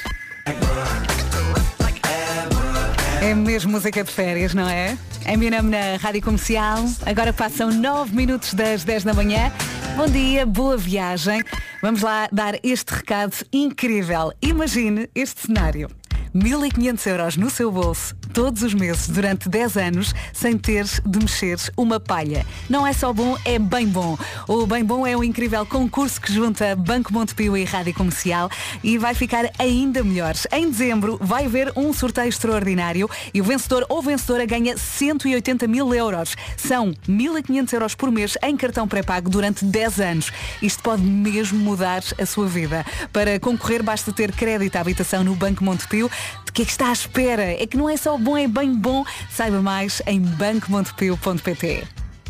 [SPEAKER 1] É mesmo música de férias, não é? Eminem na Rádio Comercial, agora passam nove minutos das dez da manhã. Bom dia, boa viagem. Vamos lá dar este recado incrível. Imagine este cenário. mil e quinhentos euros no seu bolso, todos os meses, durante dez anos, sem teres de mexer uma palha. Não é só bom, é bem bom. O Bem Bom é um incrível concurso que junta Banco Montepio e Rádio Comercial e vai ficar ainda melhor. Em dezembro vai haver um sorteio extraordinário e o vencedor ou vencedora ganha cento e oitenta mil euros. São mil e quinhentos euros por mês em cartão pré-pago durante dez anos. Isto pode mesmo mudar a sua vida. Para concorrer basta ter crédito à habitação no Banco Montepio. De que é que está à espera? É que não é só bom, é bem bom. Saiba mais em banco montepio ponto pt.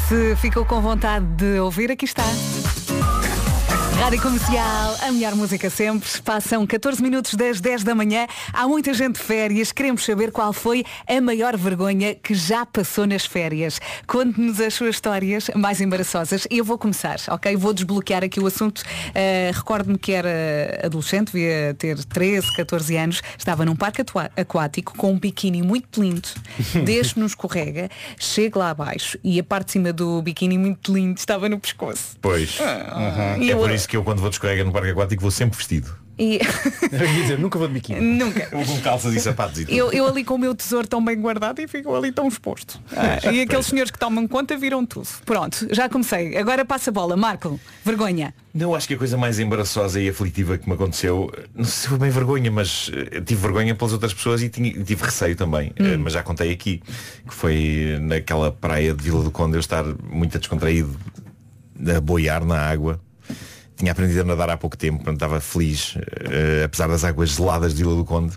[SPEAKER 1] Se ficou com vontade de ouvir, aqui está. Rádio Comercial, a melhor música sempre. Passam catorze minutos das dez da manhã. Há muita gente de férias. Queremos saber qual foi a maior vergonha que já passou nas férias. Conte-nos as suas histórias mais embaraçosas. E eu vou começar, ok? Vou desbloquear aqui o assunto. Uh, Recordo-me que era adolescente, devia ter treze, catorze anos. Estava num parque aquático com um biquíni muito lindo. Deixo-me escorrega. Chego lá abaixo e a parte de cima do biquíni muito lindo estava no pescoço.
[SPEAKER 10] Pois.
[SPEAKER 1] Ah,
[SPEAKER 10] uhum. É por isso que eu quando vou de escorrega no parque aquático vou sempre vestido.
[SPEAKER 1] E...
[SPEAKER 4] Eu ia dizer, nunca vou de biquíni.
[SPEAKER 1] Nunca.
[SPEAKER 10] Eu vou com calças e sapatos e tudo.
[SPEAKER 1] Eu, eu ali com o meu tesouro tão bem guardado e fico ali tão exposto. Ah, e aqueles senhores que tomam conta viram tudo. Pronto, já comecei. Agora passa a bola. Marco, vergonha.
[SPEAKER 10] Não, acho que a coisa mais embaraçosa e aflitiva que me aconteceu, não sei se foi bem vergonha, mas uh, tive vergonha pelas outras pessoas e tinha, tive receio também. Hum. Uh, mas já contei aqui, que foi naquela praia de Vila do Conde eu estar muito descontraído a boiar na água. Tinha aprendido a nadar há pouco tempo, portanto estava feliz, uh, apesar das águas geladas de Vila do Conde.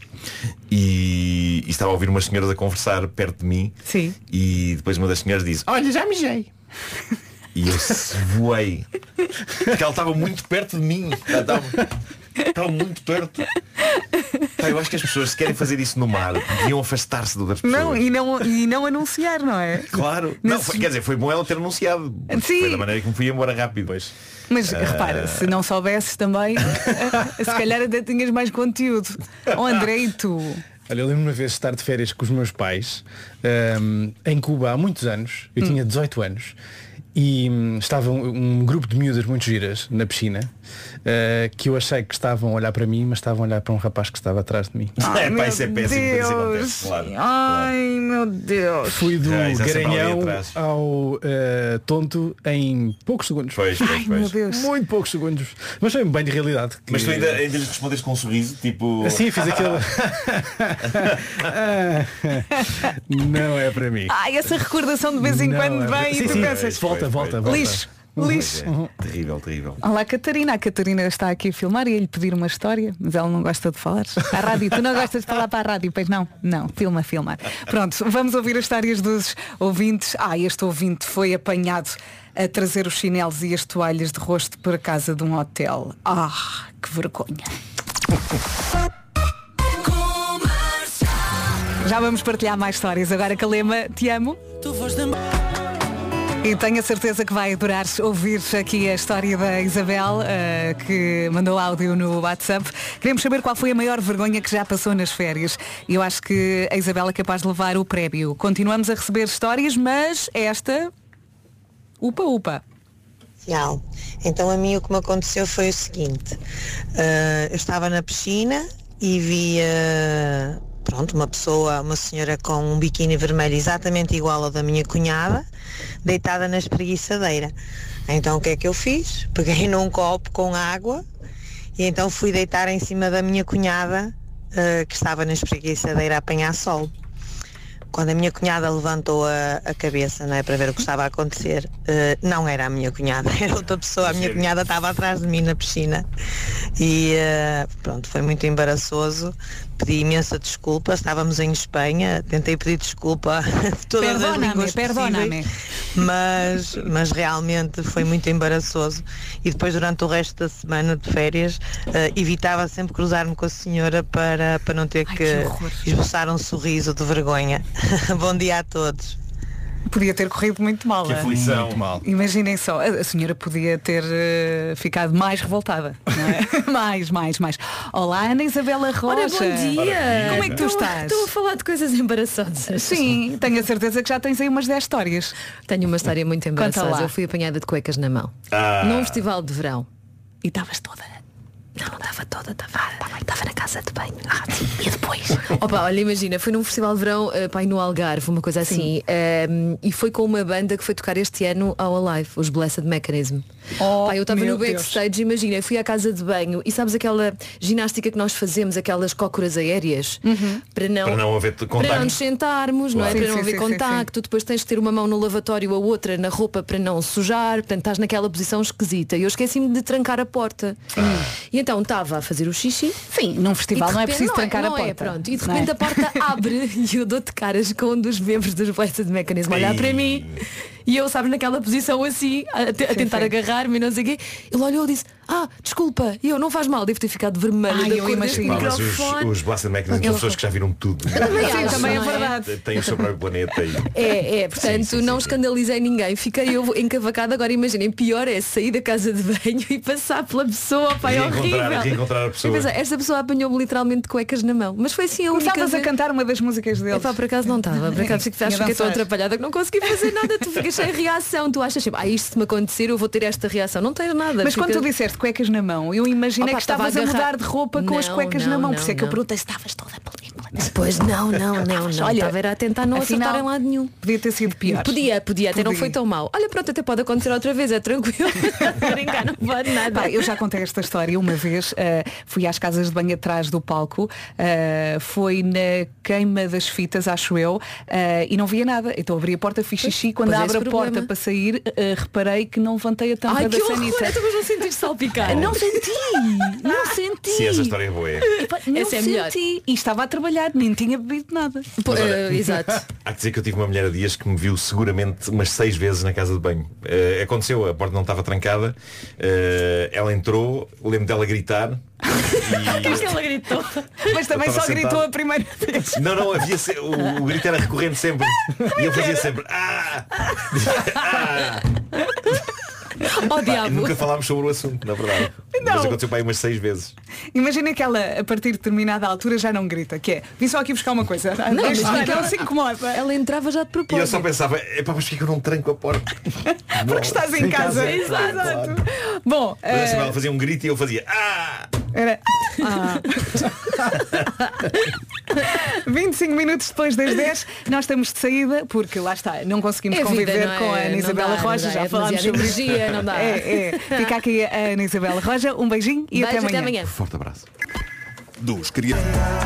[SPEAKER 10] E, e estava a ouvir umas senhoras a conversar perto de mim.
[SPEAKER 1] Sim.
[SPEAKER 10] E depois uma das senhoras disse, olha, já mijei. E eu voei. Porque ela estava muito perto de mim. Ela estava, estava muito perto. Pá, eu acho que as pessoas, se querem fazer isso no mar, deviam afastar-se de outras pessoas.
[SPEAKER 1] Não, e não, e não anunciar, não é?
[SPEAKER 10] Claro. Não, foi, quer dizer, foi bom ela ter anunciado.
[SPEAKER 1] Sim.
[SPEAKER 10] Foi da maneira que me fui embora rápido. Pois.
[SPEAKER 1] Mas uh... repara, se não soubesses também, se calhar até tinhas mais conteúdo. Oh, André, e tu?
[SPEAKER 4] Olha, eu lembro-me uma vez de estar de férias com os meus pais um, em Cuba há muitos anos. Eu hum. tinha dezoito anos. E hum, estava um, um grupo de miúdas muito giras na piscina, uh, que eu achei que estavam a olhar para mim, mas estavam a olhar para um rapaz que estava atrás de mim.
[SPEAKER 10] Ah, é, pá, isso é péssimo, isso acontece, claro.
[SPEAKER 1] Ai, meu Deus.
[SPEAKER 4] Fui do ah, garanhão ao uh, tonto em poucos segundos.
[SPEAKER 10] Pois, pois,
[SPEAKER 1] Ai,
[SPEAKER 10] pois.
[SPEAKER 1] meu Deus.
[SPEAKER 4] Muito poucos segundos. Mas foi bem de realidade.
[SPEAKER 10] Que... Mas tu ainda, ainda lhe respondeste com um sorriso, tipo...
[SPEAKER 4] Sim, fiz aquele... Não é para mim.
[SPEAKER 1] Ai, essa recordação de vez em
[SPEAKER 4] Não
[SPEAKER 1] quando
[SPEAKER 4] é
[SPEAKER 1] vem
[SPEAKER 4] sim,
[SPEAKER 1] e tu
[SPEAKER 4] sim,
[SPEAKER 1] pensas...
[SPEAKER 4] Volta, volta, volta.
[SPEAKER 1] Lixo. Lixo.
[SPEAKER 10] É, terrível, terrível.
[SPEAKER 1] Olá, Catarina. A Catarina está aqui a filmar e ia-lhe pedir uma história, mas ela não gosta de falar. A rádio, tu não gostas de falar para a rádio, pois não? Não, filma, filma. Pronto, vamos ouvir as histórias dos ouvintes. Ah, este ouvinte foi apanhado a trazer os chinelos e as toalhas de rosto para casa de um hotel. Ah, que vergonha. Já vamos partilhar mais histórias. Agora, Calema, te amo. Tu foste E tenho a certeza que vai adorar ouvir aqui a história da Isabel, uh, que mandou áudio no WhatsApp. Queremos saber qual foi a maior vergonha que já passou nas férias. E eu acho que a Isabel é capaz de levar o prémio. Continuamos a receber histórias, mas esta... Upa, upa.
[SPEAKER 18] Então a mim o que me aconteceu foi o seguinte. Uh, eu estava na piscina e via... Pronto, uma pessoa, uma senhora com um biquíni vermelho exatamente igual ao da minha cunhada, deitada na espreguiçadeira. Então o que é que eu fiz? Peguei num copo com água e então fui deitar em cima da minha cunhada, uh, que estava na espreguiçadeira a apanhar sol. Quando a minha cunhada levantou a, a cabeça, não é, para ver o que estava a acontecer, uh, não era a minha cunhada, era outra pessoa. A minha cunhada estava atrás de mim na piscina e uh, pronto, foi muito embaraçoso. Pedi imensa desculpa, estávamos em Espanha, tentei pedir desculpa de todas as línguas possíveis, mas, mas realmente foi muito embaraçoso. E depois, durante o resto da semana de férias, uh, evitava sempre cruzar-me com a senhora para, para não ter Ai, que, que esboçar um sorriso de vergonha. Bom dia a todos.
[SPEAKER 1] Podia ter corrido muito mal.
[SPEAKER 10] Que aflição. Muito mal.
[SPEAKER 1] Imaginem só, a senhora podia ter uh, ficado mais revoltada, não é? mais, mais, mais. Olá, Ana Isabela Rocha.
[SPEAKER 19] Ora, bom dia.
[SPEAKER 1] Como é que tu estás?
[SPEAKER 19] Estou a falar de coisas embaraçosas.
[SPEAKER 1] Sim, tenho a certeza que já tens aí umas dez histórias.
[SPEAKER 19] Tenho uma história muito embaraçosa. Eu fui apanhada de cuecas na mão.
[SPEAKER 10] Ah.
[SPEAKER 19] Num festival de verão.
[SPEAKER 1] E estavas toda...
[SPEAKER 19] Não, não estava toda, estava na casa de banho. Ah, sim. E depois? Opa, olha, imagina, foi num festival de verão, uh, pai, no Algarve, uma coisa assim, um, e foi com uma banda que foi tocar este ano ao Alive, os Blessed Mechanism.
[SPEAKER 1] Oh,
[SPEAKER 19] pai, eu estava no backstage, Deus. Imagina, fui à casa de banho e sabes aquela ginástica que nós fazemos, aquelas cócoras aéreas,
[SPEAKER 1] uhum.
[SPEAKER 19] para, não,
[SPEAKER 10] para não haver contacto,
[SPEAKER 19] para não nos sentarmos, claro. Não é? Para sim, não haver sim, contacto, sim. Depois tens de ter uma mão no lavatório, a outra na roupa para não sujar, portanto estás naquela posição esquisita. E eu esqueci-me de trancar a porta. Ah. E então estava a fazer o xixi.
[SPEAKER 1] Sim, num festival
[SPEAKER 19] repente,
[SPEAKER 1] não é preciso
[SPEAKER 19] não
[SPEAKER 1] trancar
[SPEAKER 19] é,
[SPEAKER 1] a
[SPEAKER 19] não
[SPEAKER 1] porta.
[SPEAKER 19] É, pronto. E de repente é? A porta abre e eu dou-te caras com um dos membros dos Blessed Mechanism olhar para mim E eu, sabes, naquela posição assim, a, te- a
[SPEAKER 1] Sim,
[SPEAKER 19] tentar
[SPEAKER 1] sim.
[SPEAKER 19] agarrar-me e não sei o quê. Ele olhou e disse, ah, desculpa. E eu, não faz mal, devo ter ficado vermelho
[SPEAKER 1] Ai,
[SPEAKER 19] da
[SPEAKER 1] eu
[SPEAKER 19] cor deste
[SPEAKER 1] imagino.
[SPEAKER 10] Pá, mas
[SPEAKER 19] microfone.
[SPEAKER 10] os, os Blasted Mechanism são pessoas que já viram tudo.
[SPEAKER 19] Também
[SPEAKER 1] Sim,
[SPEAKER 19] acho,
[SPEAKER 1] também é
[SPEAKER 19] não
[SPEAKER 1] verdade.
[SPEAKER 10] Têm o seu próprio planeta e...
[SPEAKER 19] É, é, portanto, não escandalizei ninguém. Fiquei eu encavacada. Agora imaginem, pior é sair da casa de banho e passar pela pessoa. Pá, é
[SPEAKER 10] Reencontrar-
[SPEAKER 19] horrível.
[SPEAKER 10] reencontrar a pessoa.
[SPEAKER 19] E pensei, esta pessoa apanhou-me literalmente de cuecas na mão. Mas foi assim a única
[SPEAKER 1] Começavas a
[SPEAKER 19] vez.
[SPEAKER 1] cantar uma das músicas deles.
[SPEAKER 19] É pá, por acaso não estava. Por acaso fico-
[SPEAKER 1] Tinha
[SPEAKER 19] acho que estou
[SPEAKER 1] dançar.
[SPEAKER 19] atrapalhada, que não consegui fazer nada. Tu ficas sem reação. Tu achas sempre, ah, isto se me acontecer eu vou ter esta reação. Não tens nada.
[SPEAKER 1] Mas quando
[SPEAKER 19] Ficas-
[SPEAKER 1] tu disseste cuecas na mão, eu imaginei
[SPEAKER 19] Opa,
[SPEAKER 1] que estavas
[SPEAKER 19] estava
[SPEAKER 1] a
[SPEAKER 19] agarrar-
[SPEAKER 1] mudar de roupa com as
[SPEAKER 19] Não,
[SPEAKER 1] cuecas na
[SPEAKER 19] não,
[SPEAKER 1] mão.
[SPEAKER 19] não,
[SPEAKER 1] Por isso é que eu
[SPEAKER 19] não.
[SPEAKER 1] perguntei se estavas toda película.
[SPEAKER 19] Pois não, não, não, não.
[SPEAKER 1] Olha,
[SPEAKER 19] Estava era a tentar não
[SPEAKER 1] afinal,
[SPEAKER 19] acertar em lado nenhum.
[SPEAKER 1] Podia ter sido pior.
[SPEAKER 19] Podia, podia, até não
[SPEAKER 1] Podia.
[SPEAKER 19] foi tão mau. Olha, pronto, até pode acontecer outra vez, é tranquilo. Brincar, não pode nada.
[SPEAKER 1] Pá, eu já contei esta história uma vez. uh, fui às casas de banho atrás do palco. uh, foi na queima das fitas, acho eu. uh, e não via nada. Então abri a porta, fiz xixi. Quando
[SPEAKER 19] pois é
[SPEAKER 1] abro
[SPEAKER 19] esse
[SPEAKER 1] a porta
[SPEAKER 19] problema.
[SPEAKER 1] para sair, uh, reparei que não levantei a tampa
[SPEAKER 19] Ai,
[SPEAKER 1] da
[SPEAKER 19] que horror,
[SPEAKER 1] sanita.
[SPEAKER 19] então mas não sentiste salpicar.
[SPEAKER 1] Não senti, não senti.
[SPEAKER 10] Sim, essa história é boa. é.
[SPEAKER 1] Epá, não
[SPEAKER 19] Essa é
[SPEAKER 1] senti.
[SPEAKER 19] melhor.
[SPEAKER 1] E estava a trabalhar, nem tinha bebido nada.
[SPEAKER 19] Pô,
[SPEAKER 10] Mas olha,
[SPEAKER 19] eh, exato.
[SPEAKER 10] Há que dizer que eu tive uma mulher há dias que me viu seguramente umas seis vezes na casa de banho. Eh, aconteceu, a porta não estava trancada, eh, ela entrou, lembro dela gritar.
[SPEAKER 19] O que é que ela gritou?
[SPEAKER 1] Mas também
[SPEAKER 10] Eu
[SPEAKER 1] só
[SPEAKER 10] estava
[SPEAKER 1] gritou
[SPEAKER 10] sentado.
[SPEAKER 1] a primeira vez.
[SPEAKER 10] Não, não, havia se- o, o grito era recorrente sempre. E eu fazia sempre ah! Ah!
[SPEAKER 19] Oh
[SPEAKER 10] Pá,
[SPEAKER 19] diabo.
[SPEAKER 10] nunca falámos sobre o assunto, na verdade.
[SPEAKER 1] Não.
[SPEAKER 10] Mas aconteceu para aí umas seis vezes.
[SPEAKER 1] Imagina que ela, a partir de determinada altura, já não grita, que é, vim só aqui buscar uma coisa.
[SPEAKER 19] Não,
[SPEAKER 1] Deixa
[SPEAKER 19] mas
[SPEAKER 1] estar,
[SPEAKER 19] ela-
[SPEAKER 1] não se incomoda.
[SPEAKER 19] Ela entrava já de
[SPEAKER 10] E eu
[SPEAKER 19] propósito.
[SPEAKER 10] só pensava, epá, mas porquê que eu não tranco a porta?
[SPEAKER 1] Porque estás em casa.
[SPEAKER 19] Exato.
[SPEAKER 1] Exato. Bom,
[SPEAKER 10] Mas assim,
[SPEAKER 1] eh,
[SPEAKER 10] ela fazia um grito e eu fazia ah!
[SPEAKER 1] era. Ah. vinte e cinco minutos depois das dez, nós estamos de saída, porque lá está, não conseguimos
[SPEAKER 19] É vida,
[SPEAKER 1] conviver
[SPEAKER 19] não é?
[SPEAKER 1] com a Ana
[SPEAKER 19] Não
[SPEAKER 1] Isabela
[SPEAKER 19] dá, não
[SPEAKER 1] Roja,
[SPEAKER 19] dá,
[SPEAKER 1] já
[SPEAKER 19] é
[SPEAKER 1] falámos
[SPEAKER 19] demasiada
[SPEAKER 1] sobre
[SPEAKER 19] energia, não dá.
[SPEAKER 1] É, é. Fica aqui a Ana Isabela Roja, um beijinho e
[SPEAKER 19] Beijo,
[SPEAKER 1] até amanhã.
[SPEAKER 19] até amanhã.
[SPEAKER 10] Forte abraço.
[SPEAKER 12] Dos crianças.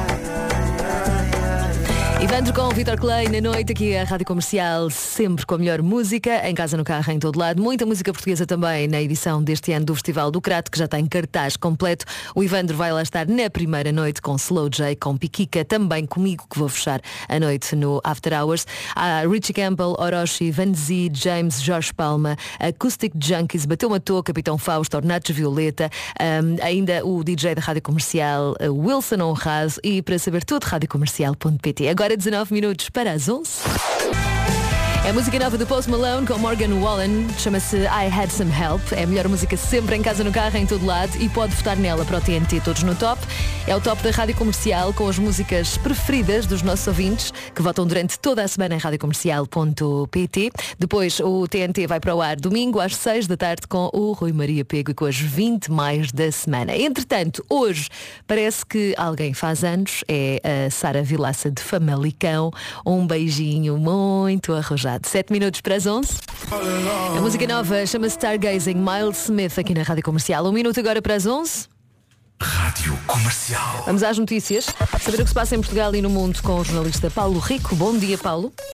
[SPEAKER 19] Ivandro com o Vitor Clay na noite aqui a Rádio Comercial, sempre com a melhor música, em casa, no carro, em todo lado. Muita música portuguesa também na edição deste ano do Festival do Crato, que já está em cartaz completo. O Ivandro vai lá estar na primeira noite com Slow J, com Piquica, também comigo, que vou fechar a noite no After Hours. Há Richie Campbell, Orochi, Van Zee, James, Jorge Palma, Acoustic Junkies, Bateu Matou, Capitão Fausto, Ornatos Violeta, um, ainda o D J da Rádio Comercial, uh, Wilson Honrado, e para saber tudo, rádio comercial ponto pt. Agora dezanove minutos para as onze. É a música nova do Post Malone com Morgan Wallen, chama-se I Had Some Help. É a melhor música sempre, em casa, no carro, em todo lado, e pode votar nela para o T N T Todos no Top. É o top da Rádio Comercial com as músicas preferidas dos nossos ouvintes, que votam durante toda a semana em rádio comercial ponto pt. Depois o T N T vai para o ar domingo às seis da tarde com o Rui Maria Pego e com as vinte mais da semana. Entretanto, hoje parece que alguém faz anos, é a Sara Vilaça de Famalicão. Um beijinho muito arrojado. sete minutos para as onze. A música nova chama-se Stargazing, Miles Smith, aqui na Rádio Comercial. Um minuto agora para as onze.
[SPEAKER 16] Rádio Comercial.
[SPEAKER 19] Vamos às notícias. Saber o que se passa em Portugal e no mundo com o jornalista Paulo Rico. Bom dia, Paulo.